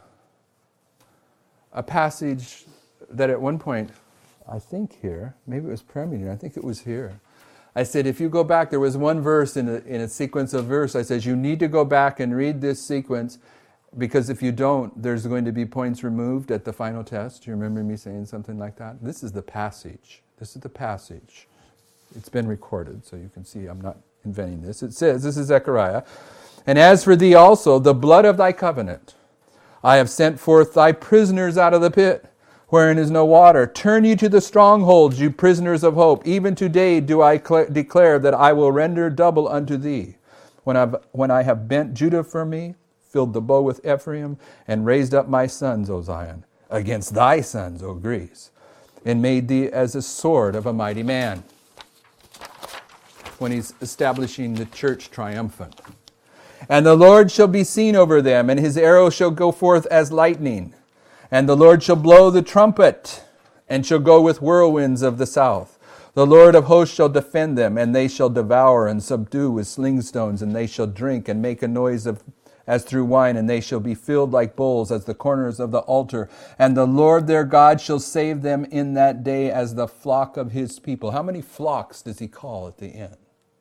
a passage that at one point, I think here, maybe it was prayer meeting, I think it was here. I said, if you go back, there was one verse in a, in a sequence of verse, I said, you need to go back and read this sequence, because if you don't, there's going to be points removed at the final test. Do you remember me saying something like that? This is the passage. This is the passage. It's been recorded, so you can see I'm not inventing this. It says, this is Zechariah, and as for thee also, the blood of thy covenant, I have sent forth thy prisoners out of the pit, wherein is no water. Turn you to the strongholds, you prisoners of hope. Even today do I cl- declare that I will render double unto thee. When, I've, when I have bent Judah for me, filled the bow with Ephraim, and raised up my sons, O Zion, against thy sons, O Greece, and made thee as a sword of a mighty man. When he's establishing the church triumphant. And the Lord shall be seen over them, and his arrow shall go forth as lightning. And the Lord shall blow the trumpet, and shall go with whirlwinds of the south. The Lord of hosts shall defend them, and they shall devour and subdue with sling stones, and they shall drink and make a noise of as through wine, and they shall be filled like bowls as the corners of the altar. And the Lord their God shall save them in that day as the flock of his people. How many flocks does he call at the end?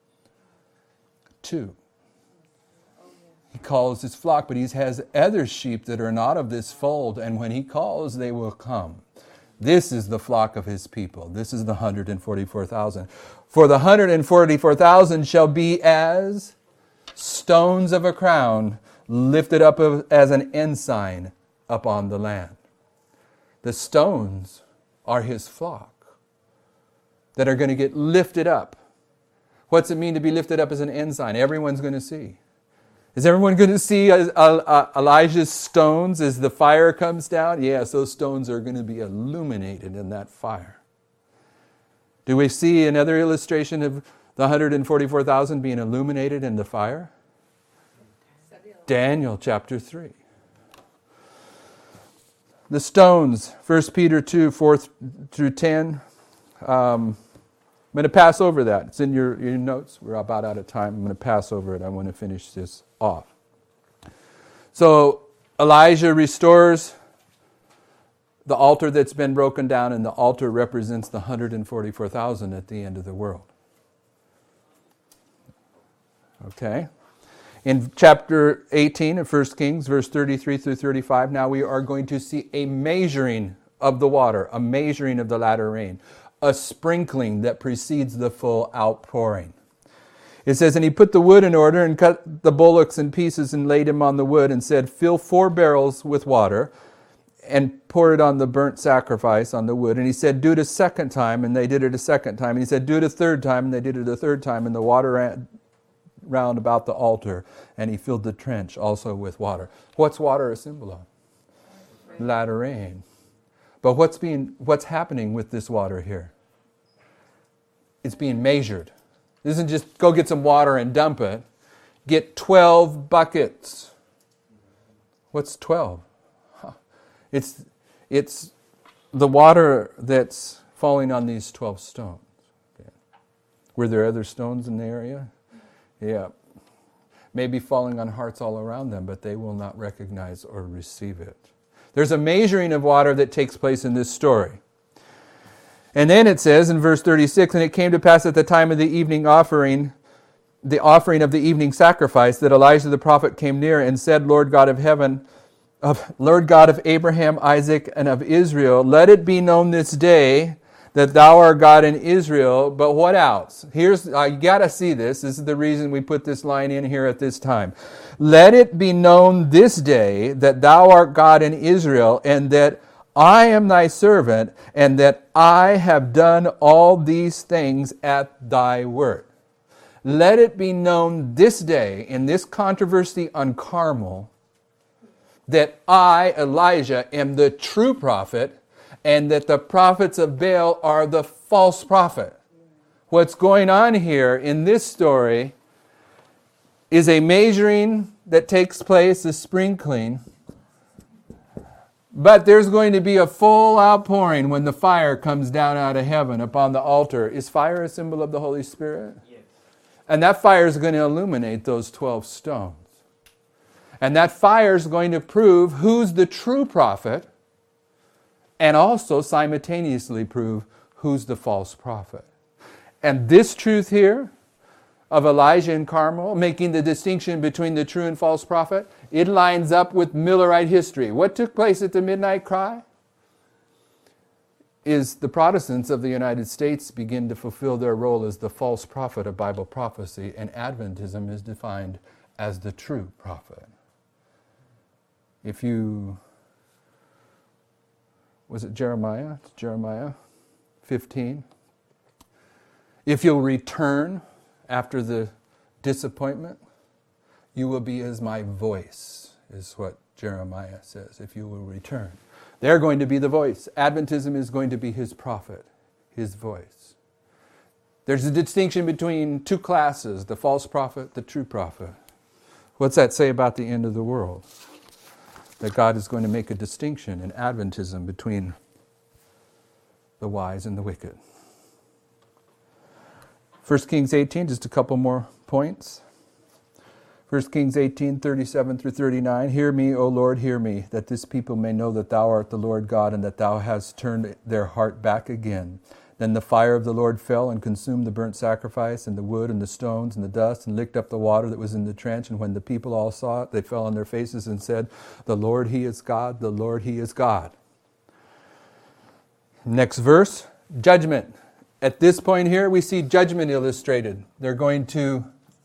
Two. He calls his flock, but he has other sheep that are not of this fold, and when he calls, they will come. This is the flock of his people. This is the one hundred forty-four thousand. For the one hundred forty-four thousand shall be as stones of a crown, lifted up as an ensign upon the land. The stones are his flock that are going to get lifted up. What's it mean to be lifted up as an ensign? Everyone's going to see. Is everyone going to see uh, uh, Elijah's stones as the fire comes down? Yes, those stones are going to be illuminated in that fire. Do we see another illustration of the one hundred forty-four thousand being illuminated in the fire? Daniel chapter three. The stones, First Peter two, four through ten. Um, I'm going to pass over that. It's in your, your notes. We're about out of time. I'm going to pass over it. I want to finish this off. So Elijah restores the altar that's been broken down, and the altar represents the one hundred forty-four thousand at the end of the world. Okay? In chapter eighteen of First Kings, verse thirty-three through thirty-five, now we are going to see a measuring of the water, a measuring of the latter rain, a sprinkling that precedes the full outpouring. It says, and he put the wood in order and cut the bullocks in pieces and laid him on the wood and said, fill four barrels with water and pour it on the burnt sacrifice on the wood. And he said, do it a second time. And they did it a second time. And he said, do it a third time. And they did it a third time. And the water ran round about the altar. And he filled the trench also with water. What's water a symbol of? Rain. Latter rain. But what's being, what's happening with this water here? It's being measured. It isn't just go get some water and dump it. Get twelve buckets. What's twelve? Huh. It's, it's the water that's falling on these twelve stones. Okay. Were there other stones in the area? Yeah. Maybe falling on hearts all around them, but they will not recognize or receive it. There's a measuring of water that takes place in this story. And then it says in verse thirty-six, and it came to pass at the time of the evening offering the offering of the evening sacrifice, that Elijah the prophet came near and said, Lord God of heaven, of Lord God of Abraham, Isaac, and of Israel, let it be known this day that thou art God in Israel. But what else? Here's, uh, you got to see this. This is the reason we put this line in here at this time. Let it be known this day that thou art God in Israel, and that I am thy servant, and that I have done all these things at thy word. Let it be known this day in this controversy on Carmel that I, Elijah, am the true prophet, and that the prophets of Baal are the false prophet. What's going on here in this story is a measuring that takes place, a sprinkling. But there's going to be a full outpouring when the fire comes down out of heaven upon the altar. Is fire a symbol of the Holy Spirit? Yes. And that fire is going to illuminate those twelve stones. And that fire is going to prove who's the true prophet, and also simultaneously prove who's the false prophet. And this truth here of Elijah and Carmel, making the distinction between the true and false prophet, it lines up with Millerite history. What took place at the Midnight Cry is the Protestants of the United States begin to fulfill their role as the false prophet of Bible prophecy, and Adventism is defined as the true prophet. If you, was it Jeremiah? It's Jeremiah fifteen. If you'll return after the disappointment, you will be as my voice, is what Jeremiah says, if you will return. They're going to be the voice. Adventism is going to be his prophet, his voice. There's a distinction between two classes, the false prophet, the true prophet. What's that say about the end of the world? That God is going to make a distinction in Adventism between the wise and the wicked. First Kings eighteen, just a couple more points. First Kings eighteen, thirty-seven through thirty-nine. Hear me, O Lord, hear me, that this people may know that thou art the Lord God, and that thou hast turned their heart back again. Then the fire of the Lord fell and consumed the burnt sacrifice, and the wood, and the stones, and the dust, and licked up the water that was in the trench. And when the people all saw it, they fell on their faces and said, the Lord, He is God, the Lord, He is God. Next verse, judgment. At this point here, we see judgment illustrated. They're going to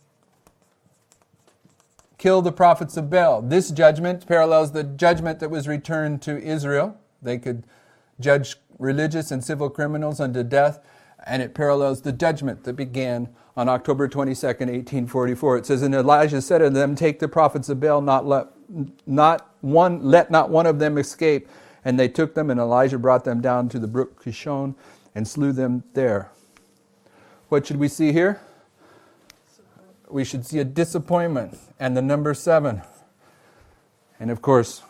kill the prophets of Baal. This judgment parallels the judgment that was returned to Israel. They could judge religious and civil criminals unto death, and it parallels the judgment that began on October twenty-second, eighteen forty-four. It says, and Elijah said unto them, take the prophets of Baal, not let, not one, let not one of them escape. And they took them, and Elijah brought them down to the brook Kishon and slew them there. What should we see here? We should see a disappointment and the number seven. And of course,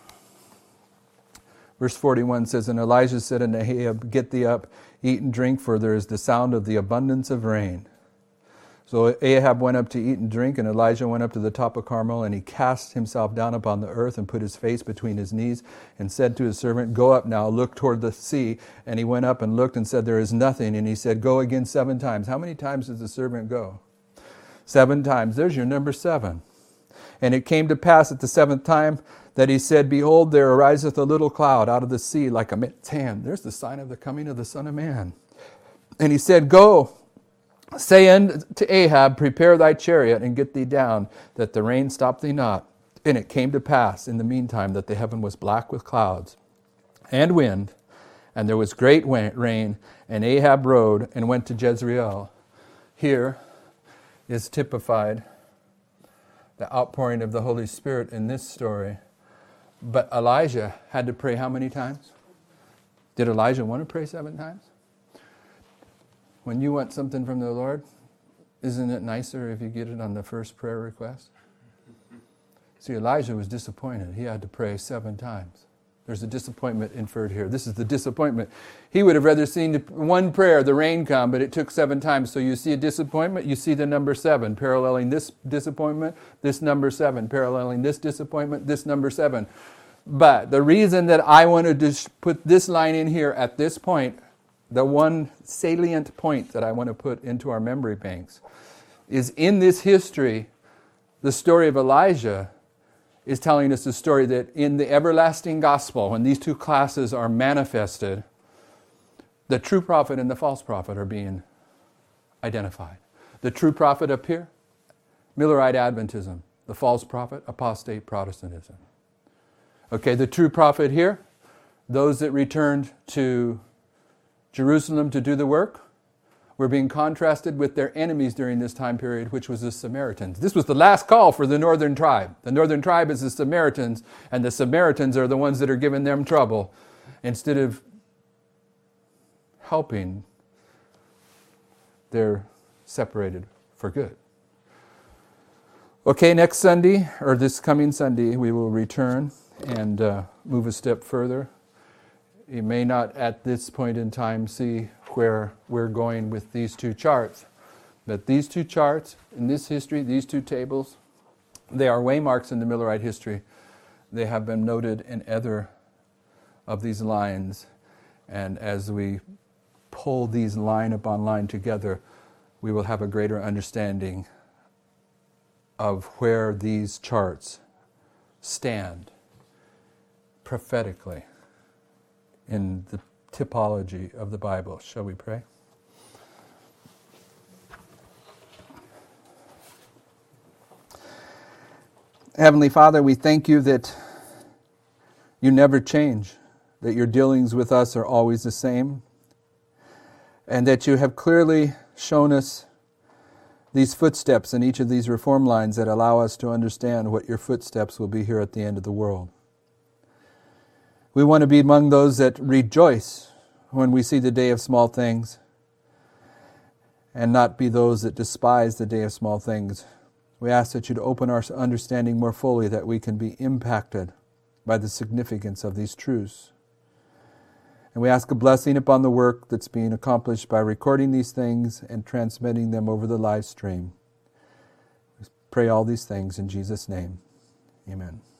verse forty-one says, and Elijah said unto Ahab, get thee up, eat and drink, for there is the sound of the abundance of rain. So Ahab went up to eat and drink, and Elijah went up to the top of Carmel, and he cast himself down upon the earth and put his face between his knees and said to his servant, go up now, look toward the sea. And he went up and looked and said, there is nothing. And he said, go again seven times. How many times does the servant go? Seven times. There's your number seven. And it came to pass at the seventh time that he said, behold, there ariseth a little cloud out of the sea like a man's hand. There's the sign of the coming of the Son of Man. And he said, go, say unto Ahab, prepare thy chariot and get thee down, that the rain stop thee not. And it came to pass in the meantime that the heaven was black with clouds and wind, and there was great rain, and Ahab rode and went to Jezreel. Here is typified the outpouring of the Holy Spirit in this story. But Elijah had to pray how many times? Did Elijah want to pray seven times? When you want something from the Lord, isn't it nicer if you get it on the first prayer request? See, Elijah was disappointed. He had to pray seven times. There's a disappointment inferred here. This is the disappointment. He would have rather seen one prayer, the rain come, but it took seven times. So you see a disappointment, you see the number seven, paralleling this disappointment, this number seven, paralleling this disappointment, this number seven. But the reason that I wanted to put this line in here at this point, the one salient point that I want to put into our memory banks, is in this history, the story of Elijah is telling us the story that in the everlasting gospel, when these two classes are manifested, the true prophet and the false prophet are being identified. The true prophet up here, Millerite Adventism. The false prophet, apostate Protestantism. Okay, the true prophet here, those that returned to Jerusalem to do the work, were being contrasted with their enemies during this time period, which was the Samaritans. This was the last call for the northern tribe. The northern tribe is the Samaritans, and the Samaritans are the ones that are giving them trouble. Instead of helping, they're separated for good. Okay, next Sunday, or this coming Sunday, we will return and uh, move a step further. You may not at this point in time see where we're going with these two charts, but these two charts in this history, these two tables, they are waymarks in the Millerite history. They have been noted in other of these lines, and as we pull these line upon line together, we will have a greater understanding of where these charts stand prophetically in the typology of the Bible. Shall we pray? Heavenly Father, we thank you that you never change, that your dealings with us are always the same, and that you have clearly shown us these footsteps in each of these reform lines that allow us to understand what your footsteps will be here at the end of the world. We want to be among those that rejoice when we see the day of small things, and not be those that despise the day of small things. We ask that you'd open our understanding more fully, that we can be impacted by the significance of these truths. And we ask a blessing upon the work that's being accomplished by recording these things and transmitting them over the live stream. We pray all these things in Jesus' name. Amen.